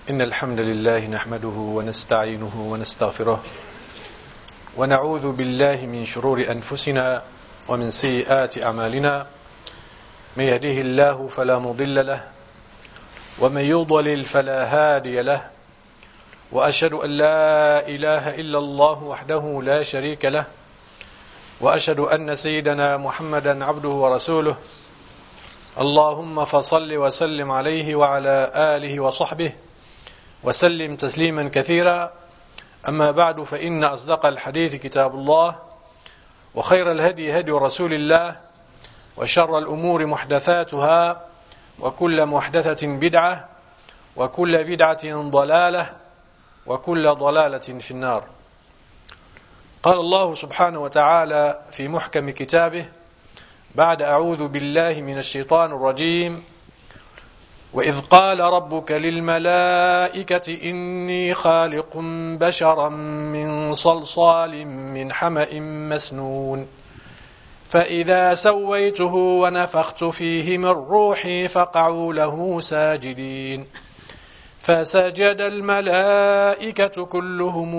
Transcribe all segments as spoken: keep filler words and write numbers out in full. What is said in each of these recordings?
إن الحمد لله نحمده ونستعينه ونستغفره ونعوذ بالله من شرور أنفسنا ومن سيئات أعمالنا. من يهده الله فلا مضل له ومن يضلل فلا هادي له، وأشهد أن لا إله إلا الله وحده لا شريك له، وأشهد أن سيدنا محمدا عبده ورسوله. اللهم فصل وسلم عليه وعلى آله وصحبه وسلم تسليما كثيرا. أما بعد، فإن أصدق الحديث كتاب الله، وخير الهدي هدي رسول الله، وشر الأمور محدثاتها، وكل محدثة بدعة، وكل بدعة ضلالة، وكل ضلالة في النار. قال الله سبحانه وتعالى في محكم كتابه بعد أعوذ بالله من الشيطان الرجيم: وإذ قال ربك للملائكة إني خالق بشرا من صلصال من حمأ مسنون فإذا سويته ونفخت فيه من روحي فقعوا له ساجدين فسجد الملائكة كلهم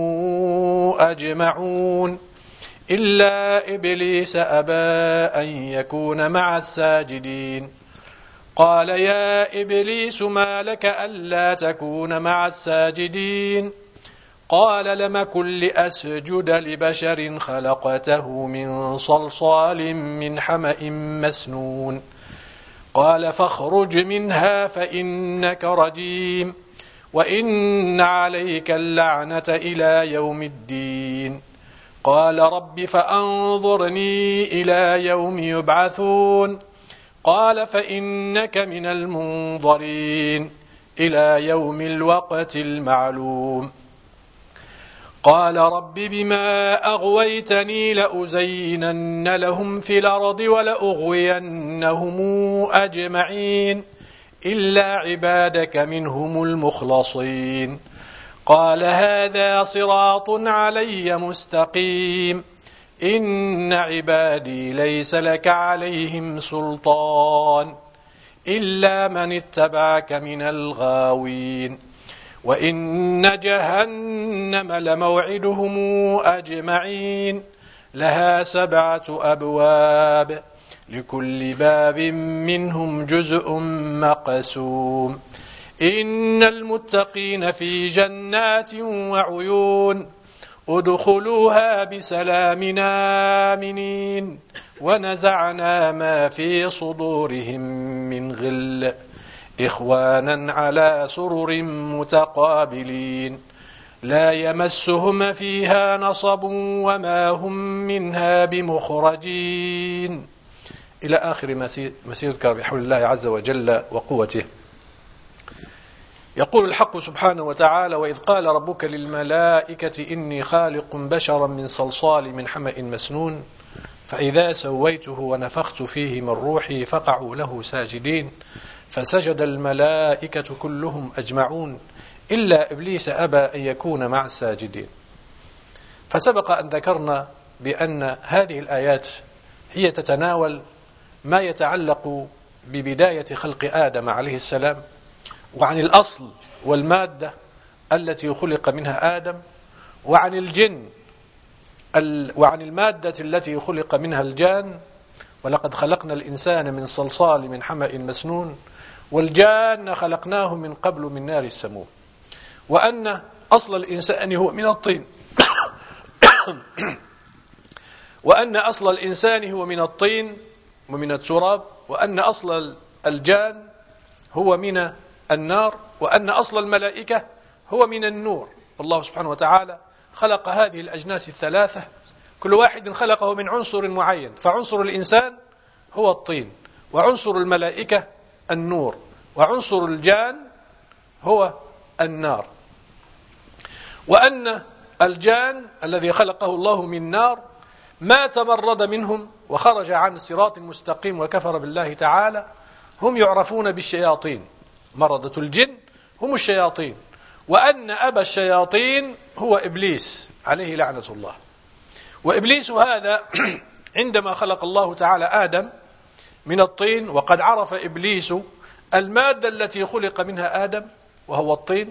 أجمعون إلا إبليس أبى أن يكون مع الساجدين قال يا إبليس ما لك ألا تكون مع الساجدين قال لم أكن لأسجد لبشر خلقته من صلصال من حمأ مسنون قال فاخرج منها فإنك رجيم وإن عليك اللعنة إلى يوم الدين قال رب فأنظرني إلى يوم يبعثون قال فإنك من المنظرين إلى يوم الوقت المعلوم قال رب بما أغويتني لأزينن لهم في الأرض ولأغوينهم أجمعين إلا عبادك منهم المخلصين قال هذا صراط علي مستقيم إن عبادي ليس لك عليهم سلطان إلا من اتبعك من الغاوين وإن جهنم لموعدهم أجمعين لها سبعة أبواب لكل باب منهم جزء مقسوم إن المتقين في جنات وعيون ادخلوها بسلام آمنين ونزعنا ما في صدورهم من غل إخوانا على سرر متقابلين لا يمسهم فيها نصب وما هم منها بمخرجين إلى آخر ما سيذكر بحول الله عز وجل وقوته. يقول الحق سبحانه وتعالى: وإذ قال ربك للملائكة إني خالق بشرا من صلصال من حمأ مسنون فإذا سويته ونفخت فيه من روحي فقعوا له ساجدين فسجد الملائكة كلهم أجمعون إلا إبليس أبى أن يكون مع الساجدين. فسبق أن ذكرنا بأن هذه الآيات هي تتناول ما يتعلق ببداية خلق آدم عليه السلام، وعن الأصل والمادة التي خلق منها آدم، وعن الجن وعن المادة التي خلق منها الجان. ولقد خلقنا الإنسان من صلصال من حمأ مسنون والجان خلقناه من قبل من نار السموم، وأن أصل الإنسان هو من الطين وأن أصل الإنسان هو من الطين ومن التراب، وأن أصل الجان هو من النار، وأن أصل الملائكة هو من النور. الله سبحانه وتعالى خلق هذه الأجناس الثلاثة، كل واحد خلقه من عنصر معين، فعنصر الإنسان هو الطين، وعنصر الملائكة النور، وعنصر الجان هو النار. وأن الجان الذي خلقه الله من نار ما تمرد منهم وخرج عن الصراط المستقيم وكفر بالله تعالى هم يعرفون بالشياطين، مردة الجن هم الشياطين، وأن أبا الشياطين هو إبليس عليه لعنة الله. وإبليس هذا عندما خلق الله تعالى آدم من الطين، وقد عرف إبليس المادة التي خلق منها آدم وهو الطين،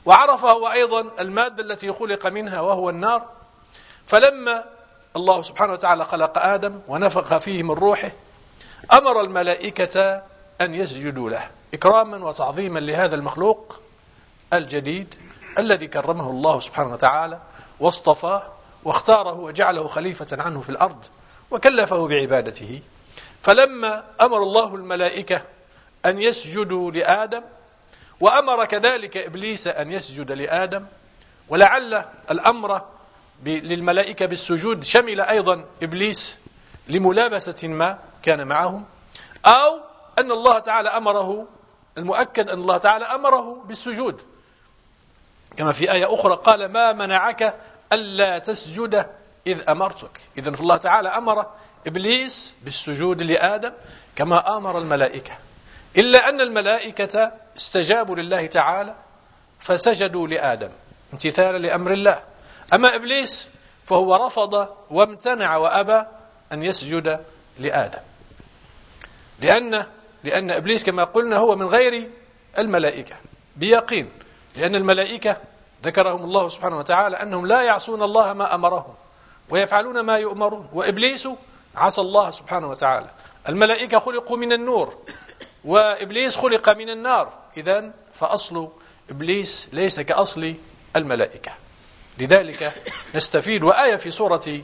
وعرف هو أيضا المادة التي خلق منها وهو النار. فلما الله سبحانه وتعالى خلق آدم ونفخ فيه من روحه أمر الملائكة أن يسجدوا له إكراما وتعظيما لهذا المخلوق الجديد الذي كرمه الله سبحانه وتعالى واصطفاه واختاره وجعله خليفة عنه في الأرض وكلفه بعبادته. فلما أمر الله الملائكة أن يسجدوا لآدم وأمر كذلك إبليس أن يسجد لآدم، ولعل الأمر للملائكة بالسجود شمل أيضا إبليس لملابسة ما كان معهم، أو أن الله تعالى أمره، المؤكد أن الله تعالى أمره بالسجود كما في آية أخرى قال ما منعك ألا تسجد إذ أمرتك. إذن الله تعالى أمر إبليس بالسجود لآدم كما أمر الملائكة، إلا أن الملائكة استجابوا لله تعالى فسجدوا لآدم امتثالا لأمر الله. أما إبليس فهو رفض وامتنع وأبى أن يسجد لآدم، لأن لأن إبليس كما قلنا هو من غير الملائكة بيقين، لأن الملائكة ذكرهم الله سبحانه وتعالى أنهم لا يعصون الله ما أمرهم ويفعلون ما يؤمرون، وإبليس عصى الله سبحانه وتعالى. الملائكة خلقوا من النور وإبليس خلق من النار، إذن فأصل إبليس ليس كأصل الملائكة. لذلك نستفيد، وآية في سورة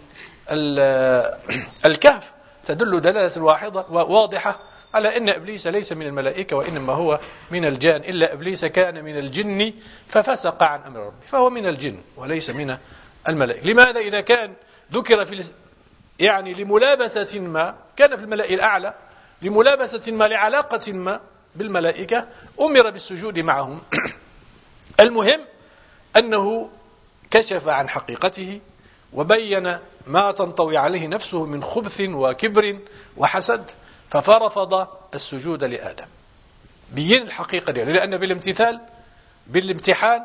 الكهف تدل دلالة واحدة واضحة على أن إبليس ليس من الملائكة وإنما هو من الجان، إلا إبليس كان من الجن ففسق عن أمر ربه، فهو من الجن وليس من الملائكة. لماذا؟ إذا كان ذكر في يعني لملابسة ما كان في الملأ الأعلى، لملابسة ما لعلاقة ما بالملائكة أمر بالسجود معهم. المهم أنه كشف عن حقيقته وبين ما تنطوي عليه نفسه من خبث وكبر وحسد، ففرفض السجود لآدم. بين الحقيقة دي، لأن بالامتثال بالامتحان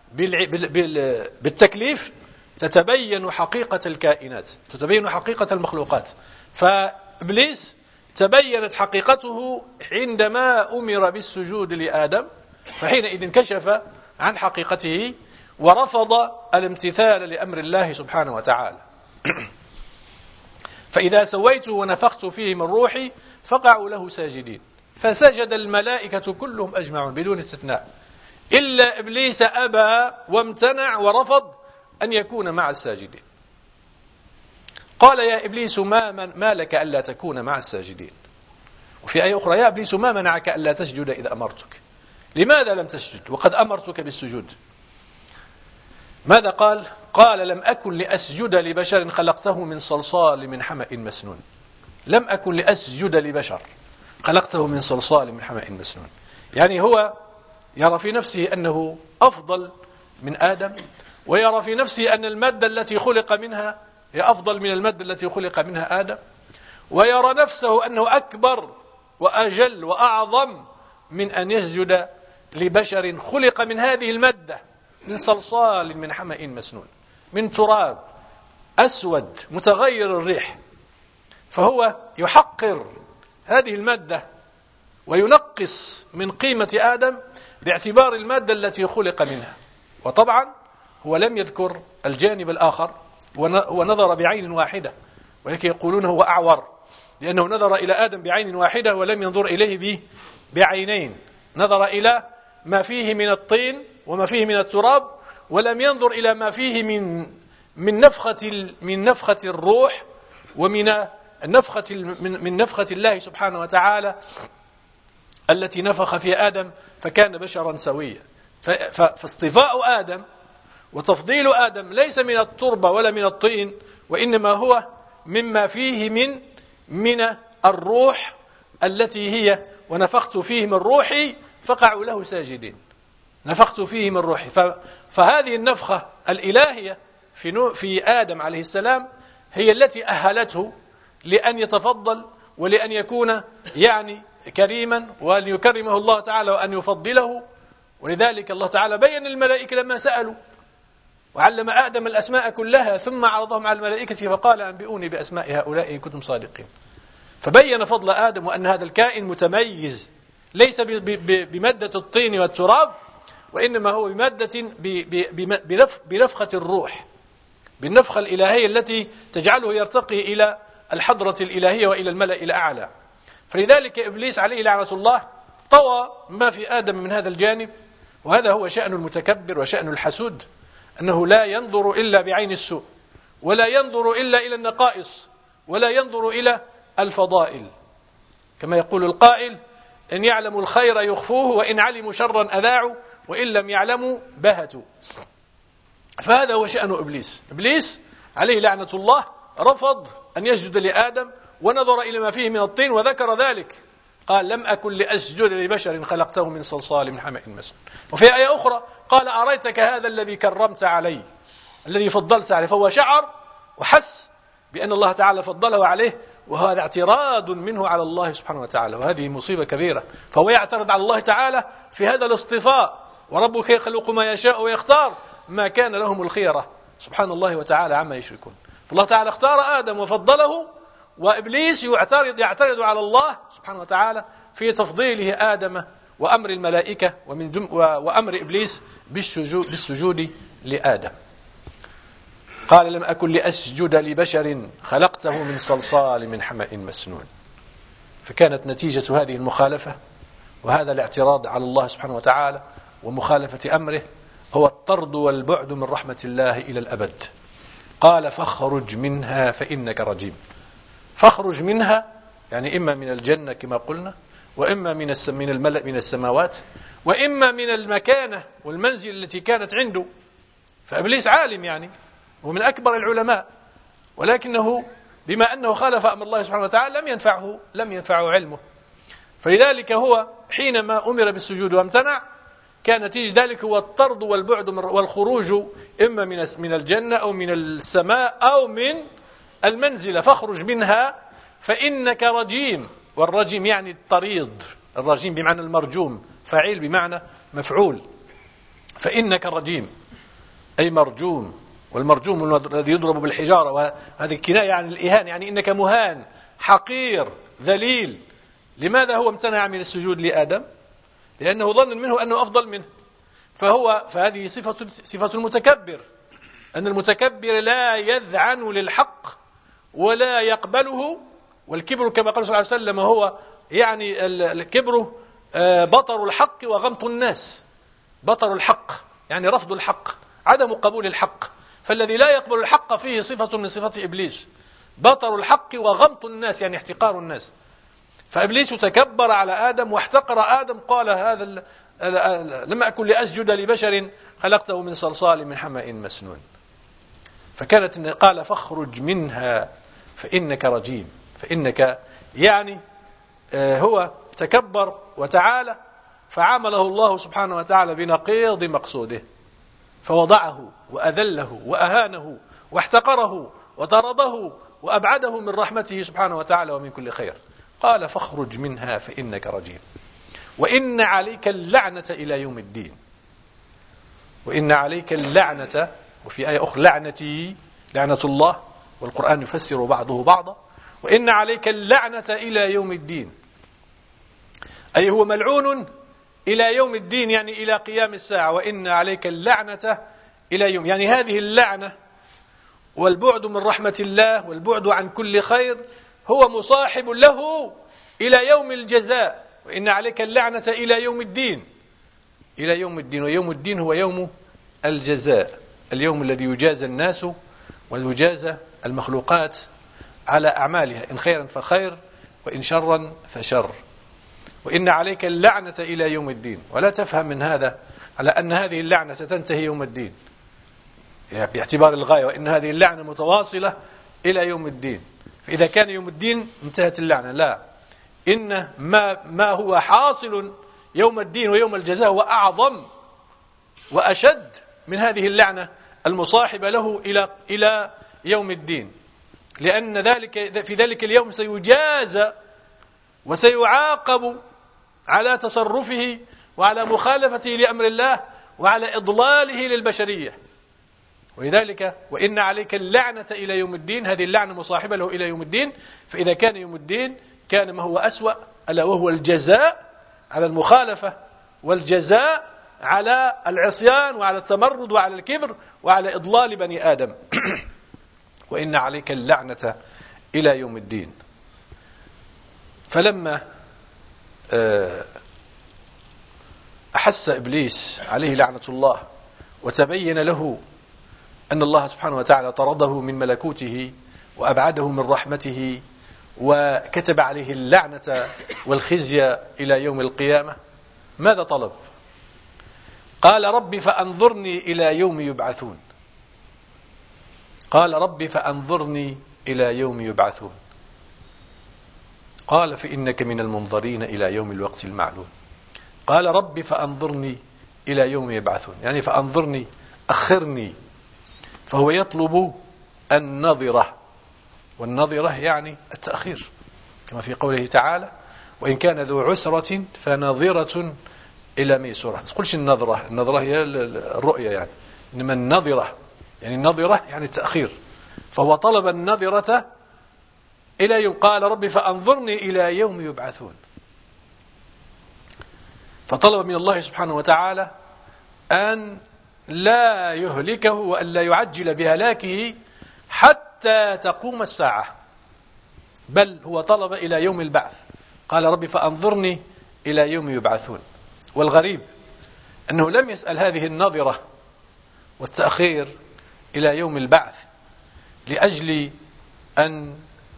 بالتكليف تتبين حقيقة الكائنات، تتبين حقيقة المخلوقات. فإبليس تبينت حقيقته عندما أمر بالسجود لآدم، فحينئذ كشف عن حقيقته ورفض الامتثال لأمر الله سبحانه وتعالى. فإذا سويته ونفخت فيه من روحي فقعوا له ساجدين، فسجد الملائكة كلهم أجمعون بدون استثناء إلا إبليس أبى وامتنع ورفض أن يكون مع الساجدين. قال يا إبليس ما, من ما لك ألا تكون مع الساجدين. وفي آية أخرى يا إبليس ما منعك ألا تسجد إذا أمرتك، لماذا لم تسجد وقد أمرتك بالسجود؟ ماذا قال؟ قال لم أكن لأسجد لبشر خلقته من صلصال من حمأ مسنون. لم أكن لأسجد لبشر خلقته من صلصال من حمأ مسنون، يعني هو يرى في نفسه أنه أفضل من آدم، ويرى في نفسه أن المادة التي خلق منها هي أفضل من المادة التي خلق منها آدم، ويرى نفسه أنه أكبر وأجل وأعظم من أن يسجد لبشر خلق من هذه المادة من صلصال من حمأ مسنون، من تراب أسود متغير الريح. فهو يحقر هذه المادة وينقص من قيمة آدم باعتبار المادة التي خلق منها. وطبعا هو لم يذكر الجانب الآخر ونظر بعين واحدة، ولكن يقولون هو أعور لأنه نظر إلى آدم بعين واحدة ولم ينظر إليه به بعينين، نظر إلى ما فيه من الطين وما فيه من التراب، ولم ينظر إلى ما فيه من من نفخة من نفخة الروح ومن النفخة من من نفخة الله سبحانه وتعالى التي نفخ في آدم فكان بشرا سويا. فاصطفاء آدم وتفضيل آدم ليس من التربة ولا من الطين، وإنما هو مما فيه من من الروح التي هي ونفخت فيه من روحي فقعوا له ساجدين. نفخت فيه من روحي، فهذه النفخة الإلهية في في آدم عليه السلام هي التي أهلته لأن يتفضل ولأن يكون يعني كريما، وأن يكرمه الله تعالى وأن يفضله. ولذلك الله تعالى بين الملائكة لما سألوا وعلم آدم الأسماء كلها ثم عرضهم على الملائكة فقال أنبئوني بأسماء هؤلاء إن كنتم صادقين. فبين فضل آدم وأن هذا الكائن متميز ليس بمادة الطين والتراب، وإنما هو بمادة بنفخة الروح، بالنفخة الإلهية التي تجعله يرتقي إلى الحضرة الإلهية وإلى الملأ الأعلى. فلذلك إبليس عليه لعنة الله طوى ما في آدم من هذا الجانب، وهذا هو شأن المتكبر وشأن الحسود، أنه لا ينظر إلا بعين السوء، ولا ينظر إلا إلى النقائص، ولا ينظر إلى الفضائل، كما يقول القائل: إن يعلموا الخير يخفوه، وإن علموا شرا أذاعوا، وإن لم يعلموا بهتوا. فهذا هو شأن إبليس. إبليس عليه لعنة الله رفض أن يسجد لآدم، ونظر إلى ما فيه من الطين وذكر ذلك، قال: لم أكن لأسجد لبشر خلقته من صلصال من حمأ مسنون. وفي آية أخرى قال: أريتك هذا الذي كرمت عليه، الذي فضلت عليه. فهو شعر وحس بأن الله تعالى فضله عليه، وهذا اعتراض منه على الله سبحانه وتعالى، وهذه مصيبة كبيرة. فهو يعترض على الله تعالى في هذا الاصطفاء، وربك يخلق ما يشاء ويختار، ما كان لهم الخيرة سبحان الله وتعالى عما يشركون. فالله تعالى اختار آدم وفضله، وإبليس يعترض يعترض على الله سبحانه وتعالى في تفضيله آدم وأمر الملائكة ومن دم وأمر إبليس بالسجود, بالسجود لآدم. قال: لم أكن لأسجد لبشر خلقته من صلصال من حمأ مسنون. فكانت نتيجة هذه المخالفة وهذا الاعتراض على الله سبحانه وتعالى ومخالفة أمره هو الطرد والبعد من رحمة الله إلى الأبد. قال: فاخرج منها فإنك رجيم. فاخرج منها يعني إما من الجنة كما قلنا، وإما من من الملأ من السماوات، وإما من المكانة والمنزل التي كانت عنده. فإبليس عالم يعني، ومن أكبر العلماء، ولكنه بما أنه خالف أمر الله سبحانه وتعالى لم ينفعه لم ينفعه علمه. فلذلك هو حينما أمر بالسجود وامتنع، كان نتيجة ذلك هو الطرد والبعد والخروج إما من من الجنة أو من السماء أو من المنزلة. فاخرج منها فإنك رجيم. والرجيم يعني الطريد، الرجيم بمعنى المرجوم، فاعل بمعنى مفعول. فإنك رجيم أي مرجوم، والمرجوم الذي يضرب بالحجارة، وهذه كناية عن الإهانة، يعني إنك مهان حقير ذليل. لماذا هو امتنع من السجود لآدم؟ لأنه ظن منه أنه أفضل منه. فهو فهذه صفة صفة المتكبر، أن المتكبر لا يذعن للحق ولا يقبله. والكبر كما قال صلى الله عليه وسلم هو يعني الكبر بطر الحق وغمط الناس. بطر الحق يعني رفض الحق، عدم قبول الحق. فالذي لا يقبل الحق فيه صفة من صفات إبليس، بطر الحق وغمط الناس يعني احتقار الناس. فإبليس تكبر على آدم واحتقر آدم، قال: هذا لم أكن لأسجد لبشر خلقته من صلصال من حمأ مسنون. فكانت قال: فاخرج منها فإنك رجيم. فإنك يعني هو تكبر وتعالى، فعامله الله سبحانه وتعالى بنقيض مقصوده، فوضعه وأذله وأهانه واحتقره وطرده وأبعده من رحمته سبحانه وتعالى ومن كل خير. قال: فاخرج منها فإنك رجيم وإن عليك اللعنة إلى يوم الدين. وإن عليك اللعنة، وفي آية أخرى لعنتي، لعنة الله، والقرآن يفسر بعضه بعضا. وإن عليك اللعنة إلى يوم الدين، أي هو ملعون إلى يوم الدين، يعني إلى قيام الساعة. وإن عليك اللعنة إلى يوم، يعني هذه اللعنة والبعد من رحمة الله والبعد عن كل خير هو مصاحب له إلى يوم الجزاء. وإن عليك اللعنة إلى يوم الدين، إلى يوم الدين. ويوم الدين هو يوم الجزاء، اليوم الذي يجازى الناس ويجازى المخلوقات على أعمالها، إن خيرا فخير وإن شرا فشر. وإن عليك اللعنة إلى يوم الدين. ولا تفهم من هذا على أن هذه اللعنة ستنتهي يوم الدين باعتبار الغاية، وإن هذه اللعنة متواصلة إلى يوم الدين، فإذا كان يوم الدين انتهت اللعنة. لا، إن ما, ما هو حاصل يوم الدين ويوم الجزاء هو أعظم وأشد من هذه اللعنة المصاحبة له إلى إلى يوم الدين، لأن ذلك في ذلك اليوم سيجازى وسيعاقب على تصرفه وعلى مخالفته لأمر الله وعلى إضلاله للبشرية. ولذلك وإن عليك اللعنة إلى يوم الدين، هذه اللعنة مصاحبة له إلى يوم الدين. فإذا كان يوم الدين كان ما هو أسوأ، ألا وهو الجزاء على المخالفة والجزاء على العصيان وعلى التمرد وعلى الكبر وعلى إضلال بني آدم. وإن عليك اللعنة إلى يوم الدين. فلما أحس إبليس عليه لعنة الله وتبين له أن الله سبحانه وتعالى طرده من ملكوته وأبعده من رحمته وكتب عليه اللعنة والخزي إلى يوم القيامة، ماذا طلب؟ قال رب فأنظرني إلى يوم يبعثون. قال رب فأنظرني إلى يوم يبعثون. قال فإنك من المنظرين إلى يوم الوقت المعلوم. قال رب فأنظرني إلى يوم يبعثون، يعني فأنظرني، أخرني. فهو يطلب النظرة، والنظرة يعني التأخير، كما في قوله تعالى وإن كان ذو عسرة فنظرة إلى ميسورة. ما تقولش النظرة، النظرة هي الرؤية يعني، إنما النظرة يعني النظرة يعني التأخير. فهو طلب النظرة إلى يوم، قال رب فأنظرني إلى يوم يبعثون. فطلب من الله سبحانه وتعالى أن لا يهلكه وأن لا يعجل بهلاكه حتى تقوم الساعة، بل هو طلب إلى يوم البعث. قال رب فأنظرني إلى يوم يبعثون. والغريب أنه لم يسأل هذه النظرة والتأخير إلى يوم البعث لأجل أن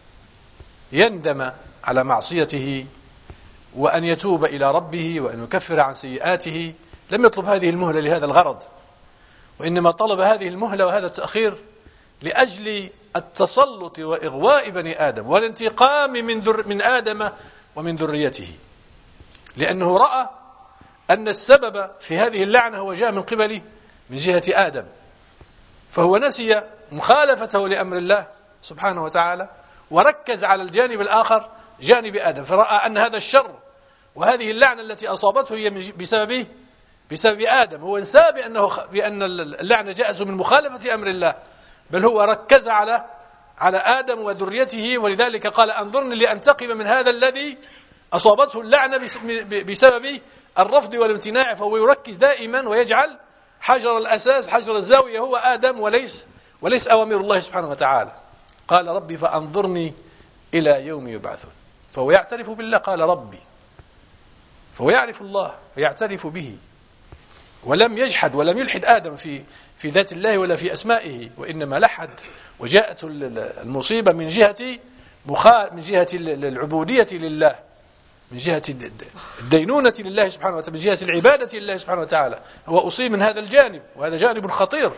يندم على معصيته وأن يتوب إلى ربه وأن يكفر عن سيئاته. لم يطلب هذه المهلة لهذا الغرض، وإنما طلب هذه المهلة وهذا التأخير لأجل التسلط وإغواء بني آدم والانتقام من, در من آدم ومن ذريته، لأنه رأى أن السبب في هذه اللعنة هو جاء من قبل من جهة آدم، فهو نسي مخالفته لأمر الله سبحانه وتعالى وركز على الجانب الآخر جانب آدم، فرأى أن هذا الشر وهذه اللعنة التي أصابته هي بسببه بسبب آدم. هو انسى بأنه بأن اللعنة جاءت من مخالفة أمر الله، بل هو ركز على على آدم وذريته، ولذلك قال أنظرني لأنتقم من هذا الذي أصابته اللعنة بسبب الرفض والامتناع. فهو يركز دائما ويجعل حجر الأساس حجر الزاوية هو آدم وليس وليس أوامر الله سبحانه وتعالى. قال ربي فأنظرني إلى يوم يبعثون. فهو يعترف بالله، قال ربي، فهو يعرف الله ويعترف به، ولم يجحد ولم يلحد آدم في في ذات الله ولا في أسمائه، وإنما لحد وجاءت المصيبة من جهة من جهة العبودية لله، من جهة الدينونة لله سبحانه وتعالى، من جهة العبادة لله سبحانه وتعالى. هو أصيب من هذا الجانب، وهذا جانب خطير.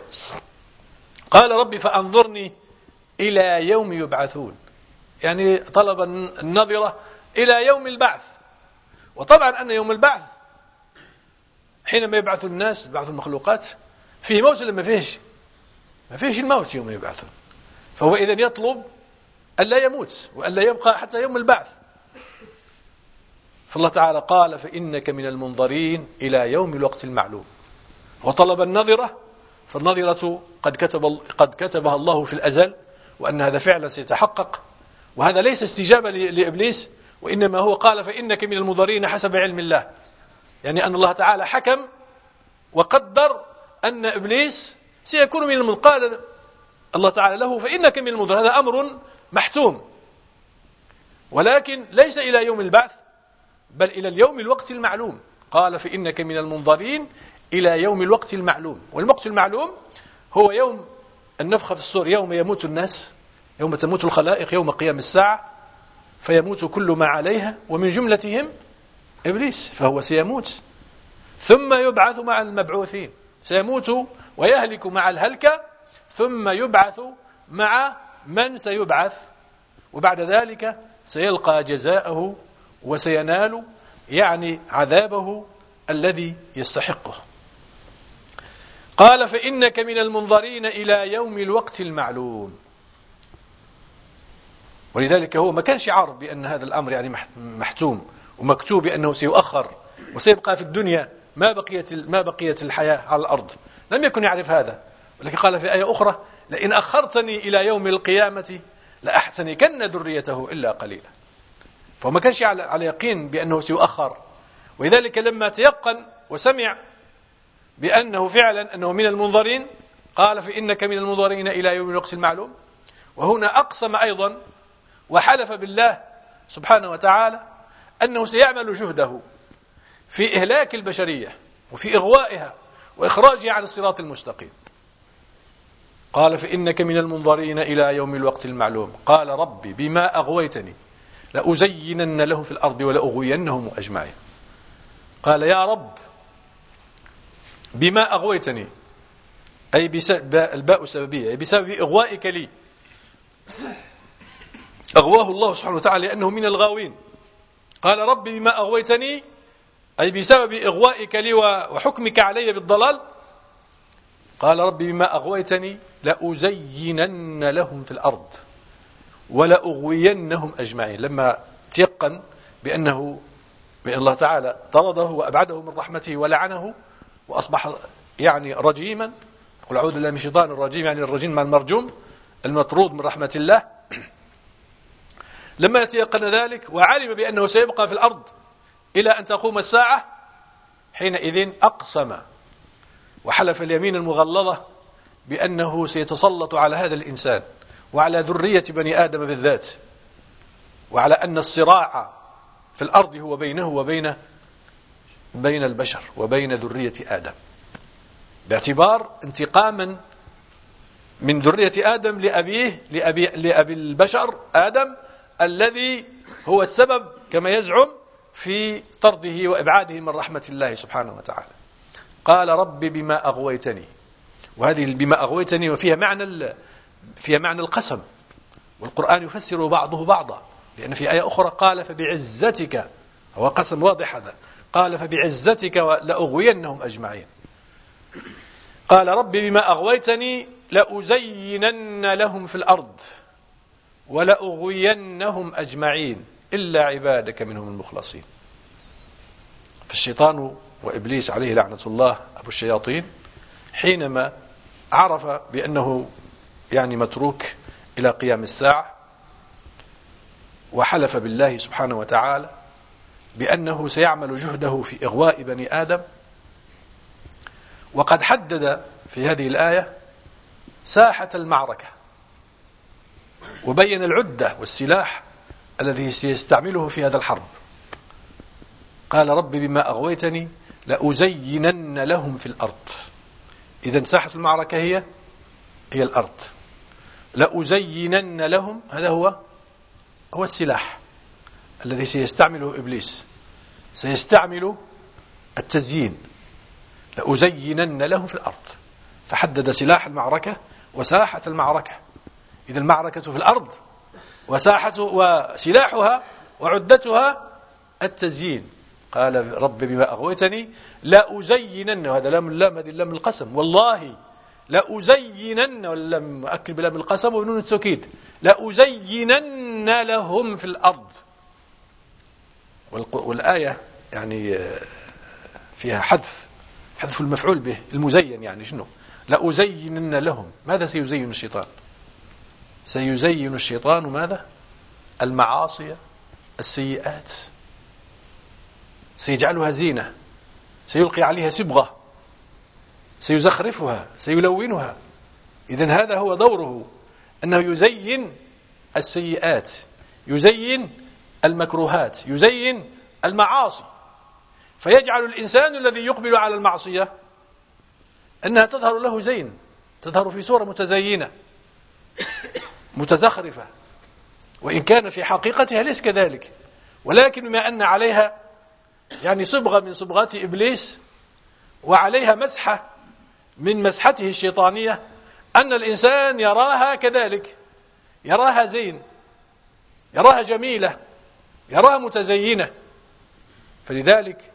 قال ربي فأنظرني إلى يوم يبعثون، يعني طلب النظرة إلى يوم البعث. وطبعا أن يوم البعث حينما يبعث الناس بعض المخلوقات فيه موت ولا ما فيهش؟ ما فيهش الموت يوم يبعثون. فهو إذن يطلب أن لا يموت وأن لا يبقى حتى يوم البعث. فالله تعالى قال فإنك من المنظرين إلى يوم الوقت المعلوم. وطلب النظرة، فالنظرة قد كتب قد كتبها الله في الأزل، وأن هذا فعلا سيتحقق. وهذا ليس استجابة لإبليس، وإنما هو قال فإنك من المنظرين حسب علم الله، يعني أن الله تعالى حكم وقدر أن إبليس سيكون من المنظرين. قال الله تعالى له فإنك من المنظرين، هذا أمر محتوم، ولكن ليس إلى يوم البعث بل إلى اليوم الوقت المعلوم. قال فإنك من المنظرين إلى يوم الوقت المعلوم. والوقت المعلوم هو يوم النفخة في الصور، يوم يموت الناس، يوم تموت الخلائق، يوم قيام الساعة، فيموت كل ما عليها، ومن جملتهم إبليس، فهو سيموت ثم يبعث مع المبعوثين. سيموت ويهلك مع الهلكة، ثم يبعث مع من سيبعث، وبعد ذلك سيلقى جزاءه وسينال يعني عذابه الذي يستحقه. قال فإنك من المنظرين إلى يوم الوقت المعلوم. ولذلك هو ما كانش عارف بأن هذا الأمر يعني محتوم ومكتوب بأنه سيؤخر وسيبقى في الدنيا ما بقيت ما بقيت الحياة على الأرض، لم يكن يعرف هذا. ولكن قال في آية أخرى لئن أخرتني إلى يوم القيامة لأحتنكن ذريته إلا قليلا. فهو ما كانش على يقين بأنه سيؤخر، ولذلك لما تيقن وسمع بأنه فعلا أنه من المنظرين، قال فإنك من المنظرين إلى يوم الوقت المعلوم. وهنا أقسم أيضا وحلف بالله سبحانه وتعالى أنه سيعمل جهده في إهلاك البشرية وفي إغوائها وإخراجها عن الصراط المستقيم. قال فإنك من المنظرين إلى يوم الوقت المعلوم. قال ربي بما أغويتني لأزينن لهم في الأرض ولأغوينهم أجمعين. قال يا رب بما أغويتني، أي بسبب الباء سببية، أي بسبب إغوائك لي. أغواه الله سبحانه وتعالى لأنه من الغاوين. قال رب بما أغويتني أي بسبب إغوائك لي وحكمك علي بالضلال. قال رب بما أغويتني لأزينن لهم في الأرض ولأغوينهم أجمعين. لما تيقن بأنه بأن الله تعالى طرده وأبعده من رحمته ولعنه وأصبح يعني رجيما، قل أعوذ بالله من الشيطان الرجيم، يعني الرجيم مع المرجوم المطرود من رحمة الله. لما يتيقن ذلك وعلم بأنه سيبقى في الأرض إلى أن تقوم الساعة، حينئذ أقسم وحلف اليمين المغلظة بأنه سيتسلط على هذا الإنسان وعلى ذرية بني آدم بالذات، وعلى أن الصراع في الأرض هو بينه وبين بين البشر وبين ذرية آدم، باعتبار انتقاما من ذرية آدم لأبيه لأبي, لأبي البشر آدم الذي هو السبب كما يزعم في طرده وإبعاده من رحمة الله سبحانه وتعالى. قال رب بما أغويتني، وهذه بما أغويتني وفيها معنى فيها معنى القسم، والقرآن يفسر بعضه بعضا، لأن في آية أخرى قال فبعزتك، هو قسم واضح هذا، قال فبعزتك لأغوينهم أجمعين. قال رب بما أغويتني لأزينن لهم في الأرض ولأغوينهم أجمعين إلا عبادك منهم المخلصين. فالشيطان وإبليس عليه لعنة الله أبو الشياطين حينما عرف بأنه يعني متروك إلى قيام الساعة، وحلف بالله سبحانه وتعالى بأنه سيعمل جهده في إغواء بني آدم، وقد حدد في هذه الآية ساحة المعركة وبين العدة والسلاح الذي سيستعمله في هذا الحرب. قال رب بما أغويتني لأزينن لهم في الأرض. إذن ساحة المعركة هي هي الأرض. لأزينن لهم، هذا هو هو السلاح الذي سيستعمله إبليس، سيستعمل التزيين. لأزينن لهم في الأرض، فحدد سلاح المعركة وساحة المعركة. إذا المعركة في الأرض وساحة وسلاحها وعدتها التزيين. قال رب بما أغويتني لأزينن، وهذا لام اللام، هذه اللام القسم، والله لأزينن، واللام مؤكد بلام القسم وبنون التوكيد، لأزينن لهم في الأرض. والآية يعني فيها حذف حذف المفعول به المزين، يعني شنو؟ لأزينن لهم. ماذا سيزين الشيطان؟ سيزين الشيطان ماذا؟ المعاصي السيئات، سيجعلها زينة، سيلقي عليها صبغة، سيزخرفها، سيلونها. إذن هذا هو دوره، أنه يزين السيئات، يزين المكروهات، يزين المعاصي، فيجعل الإنسان الذي يقبل على المعصية أنها تظهر له زين، تظهر في صورة متزينة متزخرفة، وإن كان في حقيقتها ليس كذلك، ولكن بما أن عليها يعني صبغة من صبغات إبليس وعليها مسحة من مسحته الشيطانية، أن الإنسان يراها كذلك، يراها زين، يراها جميلة، يراها متزينة. فلذلك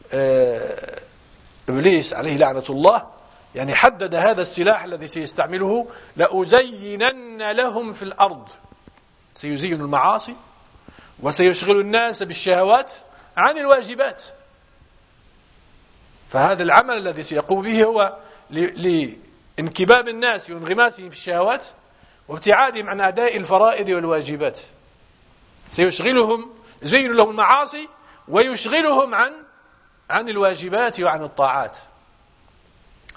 إبليس عليه لعنة الله يعني حدد هذا السلاح الذي سيستعمله، لأزينن لهم في الأرض. سيزين المعاصي وسيشغل الناس بالشهوات عن الواجبات. فهذا العمل الذي سيقوم به هو لانكباب الناس وانغماسهم في الشهوات وابتعادهم عن أداء الفرائض والواجبات. سيشغلهم، يزين لهم المعاصي ويشغلهم عن عن الواجبات وعن الطاعات.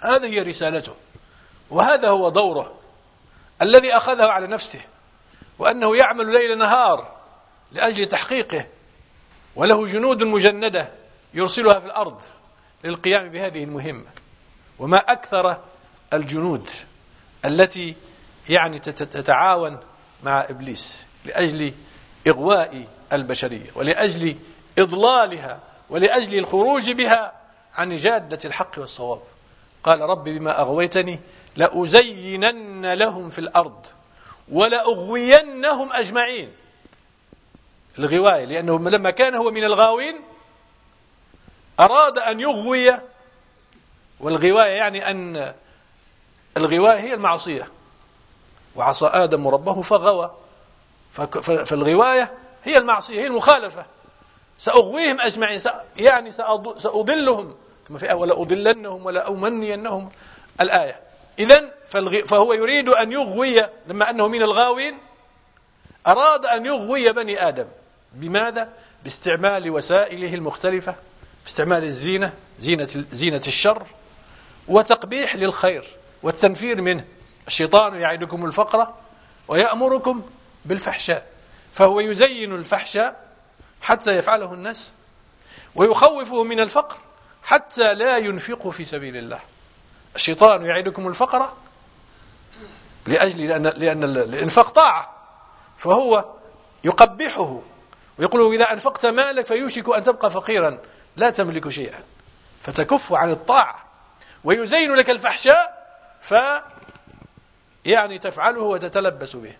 هذه هي رسالته، وهذا هو دوره الذي أخذه على نفسه، وأنه يعمل ليل نهار لأجل تحقيقه، وله جنود مجندة يرسلها في الأرض للقيام بهذه المهمة. وما أكثر الجنود التي يعني تتعاون مع إبليس لأجل إغواء البشرية ولأجل إضلالها ولأجل الخروج بها عن جادة الحق والصواب. قال رب بما أغويتني لأزينن لهم في الأرض ولأغوينهم أجمعين. الغواية لأنه لما كان هو من الغاوين أراد أن يغوي، والغواية يعني أن الغواية هي المعصية، وعصى آدم ربه فغوى، فالغواية هي المعصية، هي المخالفة. سأغويهم أجمعين، يعني سأضلهم كما في ولا أضلنهم ولا أمنينهم الآية. إذن فهو يريد أن يغوي، لما أنه من الغاوين أراد أن يغوي بني آدم. بماذا؟ باستعمال وسائله المختلفة، باستعمال الزينة، زينة, زينة الشر، وتقبيح للخير والتنفير منه. الشيطان يعدكم الفقر ويأمركم بالفحشاء، فهو يزين الفحشاء حتى يفعله الناس، ويخوفه من الفقر حتى لا ينفقوا في سبيل الله. الشيطان يعدكم الفقر لأجل لأن, لأن الإنفاق طاعة، فهو يقبحه ويقول له إذا أنفقت مالك فيوشك أن تبقى فقيرا لا تملك شيئا فتكف عن الطاعة، ويزين لك الفحشاء ف يعني تفعله وتتلبس به.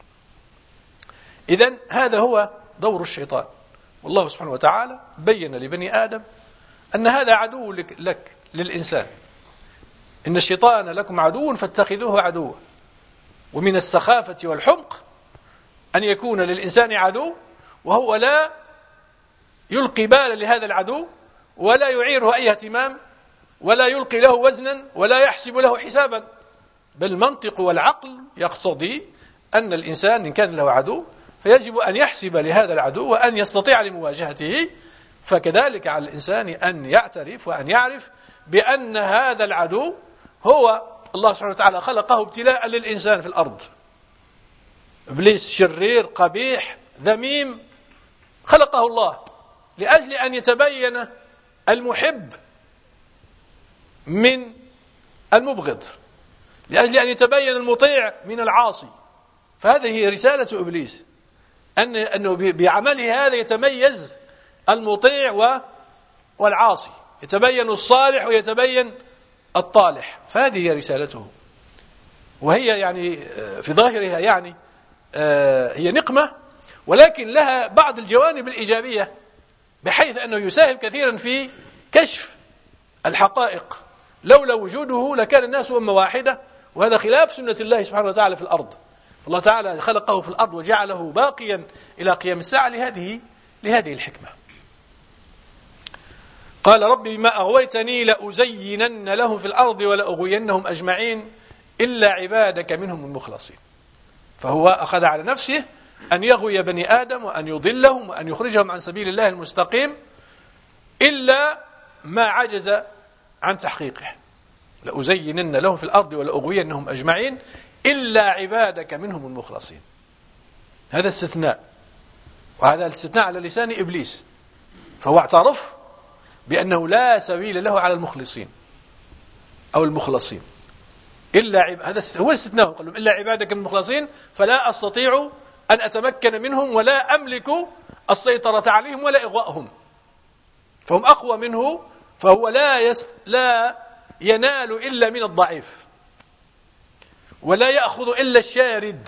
إذن هذا هو دور الشيطان. والله سبحانه وتعالى بين لبني آدم أن هذا عدو لك, لك للإنسان. إن الشيطان لكم عدو فاتخذوه عدوا. ومن السخافة والحمق أن يكون للإنسان عدو وهو لا يلقي بالا لهذا العدو ولا يعيره أي اهتمام ولا يلقي له وزنا ولا يحسب له حسابا. بل المنطق والعقل يقتضي أن الإنسان إن كان له عدو فيجب أن يحسب لهذا العدو وأن يستطيع لمواجهته. فكذلك على الإنسان أن يعترف وأن يعرف بأن هذا العدو هو الله سبحانه وتعالى خلقه ابتلاء للإنسان في الأرض. إبليس شرير قبيح ذميم، خلقه الله لأجل أن يتبين المحب من المبغض، لأجل أن يتبين المطيع من العاصي. فهذه هي رسالة إبليس، أن أنه بعمله هذا يتميز المطيع والعاصي، يتبين الصالح ويتبين الطالح. فهذه هي رسالته، وهي يعني في ظاهرها يعني هي نقمة، ولكن لها بعض الجوانب الإيجابية، بحيث أنه يساهم كثيرا في كشف الحقائق. لولا وجوده لكان الناس أمة واحدة، وهذا خلاف سنة الله سبحانه وتعالى في الأرض. الله تعالى خلقه في الأرض وجعله باقيا إلى قيام الساعة لهذه لهذه الحكمة. قال رب بما أغويتني لأزينن لهم في الأرض ولأغوينهم أجمعين إلا عبادك منهم المخلصين. فهو أخذ على نفسه أن يغوي بني آدم وأن يضلهم وأن يخرجهم عن سبيل الله المستقيم إلا ما عجز عن تحقيقه. لأزينن لهم في الأرض ولأغوينهم أجمعين إلا عبادك منهم المخلصين. هذا استثناء، وهذا الاستثناء على لسان إبليس، فهو اعترف بأنه لا سبيل له على المخلصين أو المخلصين إلا عب... هذا هو الاستثناء. قال لهم إلا عبادك من المخلصين، فلا أستطيع أن أتمكن منهم ولا أملك السيطرة عليهم ولا إغواءهم، فهم أقوى منه، فهو لا يس... لا ينال إلا من الضعيف، ولا يأخذ إلا الشارد،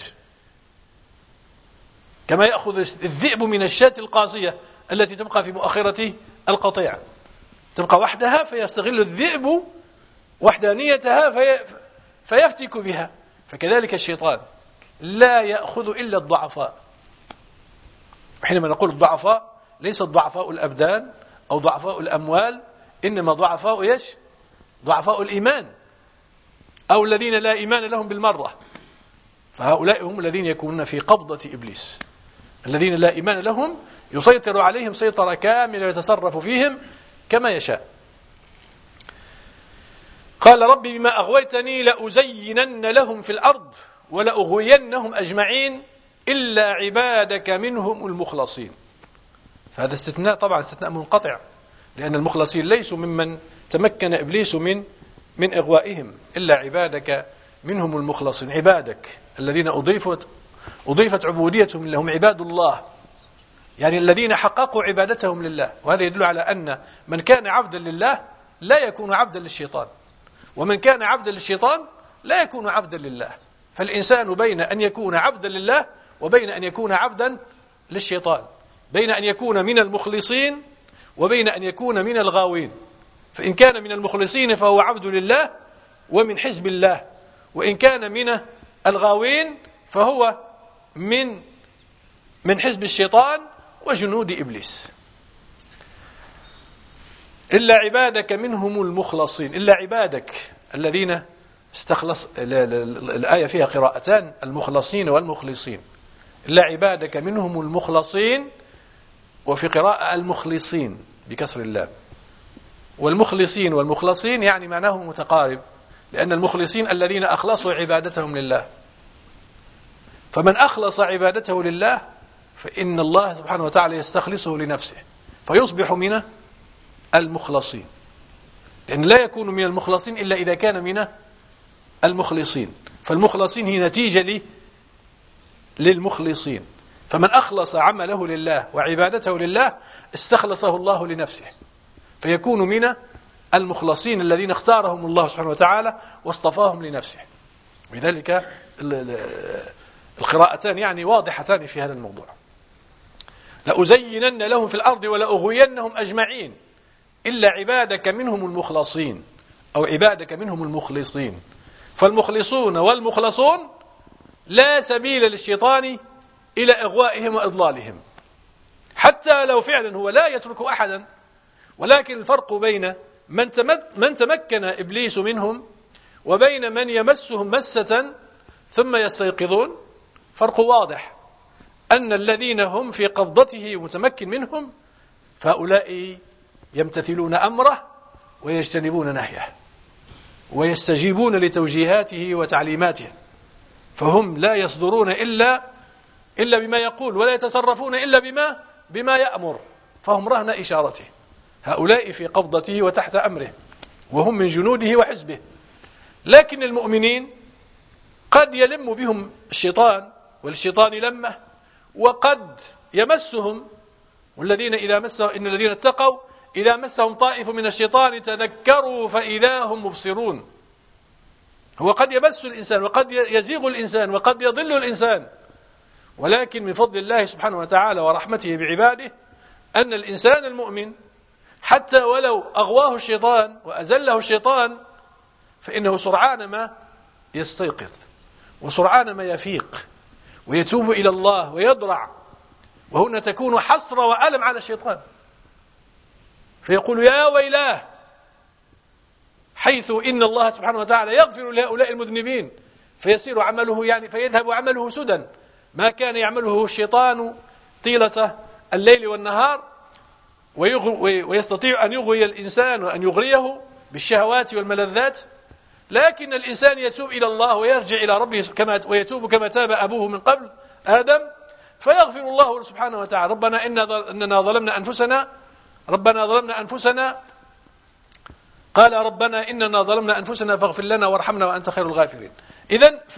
كما يأخذ الذئب من الشاة القاصية التي تبقى في مؤخرة القطيع، تبقى وحدها فيستغل الذئب وحدانيتها في... فيفتك بها. فكذلك الشيطان لا يأخذ إلا الضعفاء. حينما نقول الضعفاء ليس ضعفاء الأبدان أو ضعفاء الأموال، إنما ضعفاء يش ضعفاء الإيمان، أو الذين لا إيمان لهم بالمرة. فهؤلاء هم الذين يكونون في قبضة إبليس، الذين لا إيمان لهم يسيطر عليهم سيطرة كاملة ويتصرف فيهم كما يشاء. قال رب بما أغويتني لأزينن لهم في الأرض ولأغوينهم أجمعين إلا عبادك منهم المخلصين. فهذا استثناء، طبعا استثناء منقطع، لأن المخلصين ليسوا ممن تمكن إبليس من من إغوائهم، إلا عبادك منهم المخلصين. عبادك الذين أضيفت أضيفت عبوديتهم لهم، عباد الله، يعني الذين حققوا عبادتهم لله. وهذا يدل على أن من كان عبدا لله لا يكون عبدا للشيطان، ومن كان عبدا للشيطان لا يكون عبدا لله. فالإنسان بين أن يكون عبدا لله وبين أن يكون عبدا للشيطان، بين أن يكون من المخلصين وبين أن يكون من الغاوين. فإن كان من المخلصين فهو عبد لله ومن حزب الله، وإن كان من الغاوين فهو من من حزب الشيطان وجنود إبليس. إلا عبادك منهم المخلصين، إلا عبادك الذين استخلص. الآية فيها قراءتان، المخلصين والمخلصين. إلا عبادك منهم المخلصين، وفي قراءة المخلصين بكسر اللام. والمخلصين والمخلصين يعني معناه متقارب، لأن المخلصين الذين أخلصوا عبادتهم لله. فمن أخلص عبادته لله فإن الله سبحانه وتعالى يستخلصه لنفسه فيصبح من المخلصين، لأن لا يكون من المخلصين إلا إذا كان من المخلصين. فالمخلصين هي نتيجة لي للمخلصين. فمن أخلص عمله لله وعبادته لله استخلصه الله لنفسه، فيكون من المخلصين الذين اختارهم الله سبحانه وتعالى واصطفاهم لنفسه. ولذلك القراءتان يعني واضحتان في هذا الموضوع. لأزينن لهم في الأرض ولأغوينهم أجمعين إلا عبادك منهم المخلصين، أو عبادك منهم المخلصين. فالمخلصون والمخلصون لا سبيل للشيطان إلى إغوائهم وإضلالهم، حتى لو فعلا هو لا يترك أحدا. ولكن الفرق بين من من تمكن إبليس منهم وبين من يمسهم مسة ثم يستيقظون فرق واضح، أن الذين هم في قبضته متمكن منهم فهؤلاء يمتثلون أمره ويجتنبون نهيه ويستجيبون لتوجيهاته وتعليماته، فهم لا يصدرون إلا إلا بما يقول، ولا يتصرفون إلا بما بما يأمر، فهم رهن إشارته. هؤلاء في قبضته وتحت أمره، وهم من جنوده وحزبه. لكن المؤمنين قد يلم بهم الشيطان، والشيطان لمه، وقد يمسهم. والذين إذا مسهم إن الذين اتقوا إذا مسهم طائف من الشيطان تذكروا فإذا هم مبصرون. هو قد يمس الإنسان وقد يزيغ الإنسان وقد يضل الإنسان، ولكن من فضل الله سبحانه وتعالى ورحمته بعباده أن الإنسان المؤمن حتى ولو أغواه الشيطان وأزله الشيطان فإنه سرعان ما يستيقظ وسرعان ما يفيق ويتوب إلى الله ويضرع. وهنا تكون حسرة وألم على الشيطان، فيقول يا ويلاه، حيث إن الله سبحانه وتعالى يغفر لهؤلاء المذنبين فيسير عمله، يعني فيذهب عمله سدى، ما كان يعمله الشيطان طيلة الليل والنهار، ويستطيع أن يغوي الإنسان وأن يغريه بالشهوات والملذات. لكن الإنسان يتوب إلى الله ويرجع إلى ربه كما ويتوب كما تاب أبوه من قبل آدم، فيغفر الله سبحانه وتعالى. ربنا إننا ظلمنا أنفسنا ربنا ظلمنا أنفسنا قال ربنا إننا ظلمنا أنفسنا فاغفر لنا وارحمنا وأنت خير الغافرين. إذن ف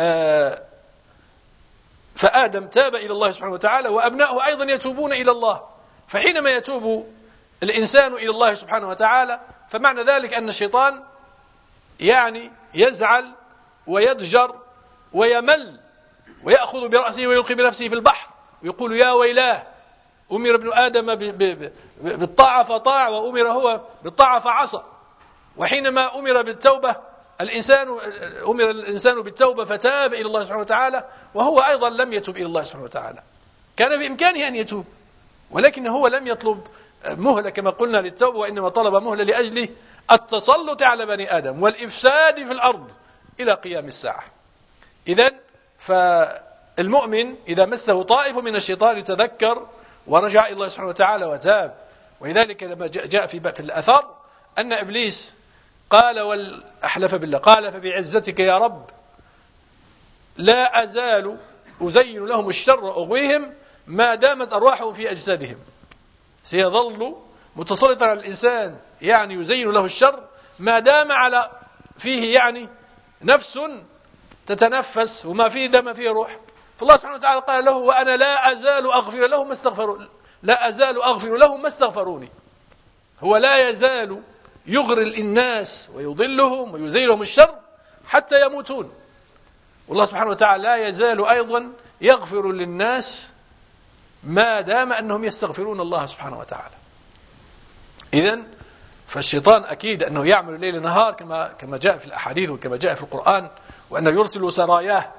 فآدم تاب إلى الله سبحانه وتعالى، وأبناؤه أيضا يتوبون إلى الله. فحينما يتوب الإنسان إلى الله سبحانه وتعالى فمعنى ذلك أن الشيطان يعني يزعل ويضجر ويمل ويأخذ برأسه ويلقي بنفسه في البحر ويقول يا ويلاه، أمر ابن آدم بالطاعة فطاع وأمر هو بالطاعة فعصى. وحينما أمر بالتوبة الإنسان أمر الإنسان بالتوبة فتاب إلى الله سبحانه وتعالى، وهو أيضا لم يتوب إلى الله سبحانه وتعالى. كان بإمكانه أن يتوب، ولكن هو لم يطلب مهلة كما قلنا للتوبة، وإنما طلب مهلة لأجل التسلط على بني آدم والإفساد في الأرض إلى قيام الساعة. إذن فالمؤمن إذا مسه طائف من الشيطان تذكر ورجع إلى الله سبحانه وتعالى وتاب. ولذلك لما جاء في في الأثر أن إبليس قال والأحلف بالله، قال فبعزتك يا رب لا أزال أزين لهم الشر أغويهم ما دامت أرواحهم في أجسادهم. سيظل متسلطا على الإنسان يعني يزين له الشر ما دام على فيه يعني نفس تتنفس وما فيه دم فيه روح. فالله سبحانه وتعالى قال له وأنا لا أزال أغفر لهم ما استغفروا لا أزال أغفر لهم ما استغفروني. هو لا يزال يغري الناس ويضلهم ويزين لهم الشر حتى يموتون. والله سبحانه وتعالى لا يزال أيضا يغفر للناس ما دام أنهم يستغفرون الله سبحانه وتعالى. إذن فالشيطان أكيد أنه يعمل ليل نهار كما كما جاء في الأحاديث وكما جاء في القرآن، وأنه يرسل سراياه،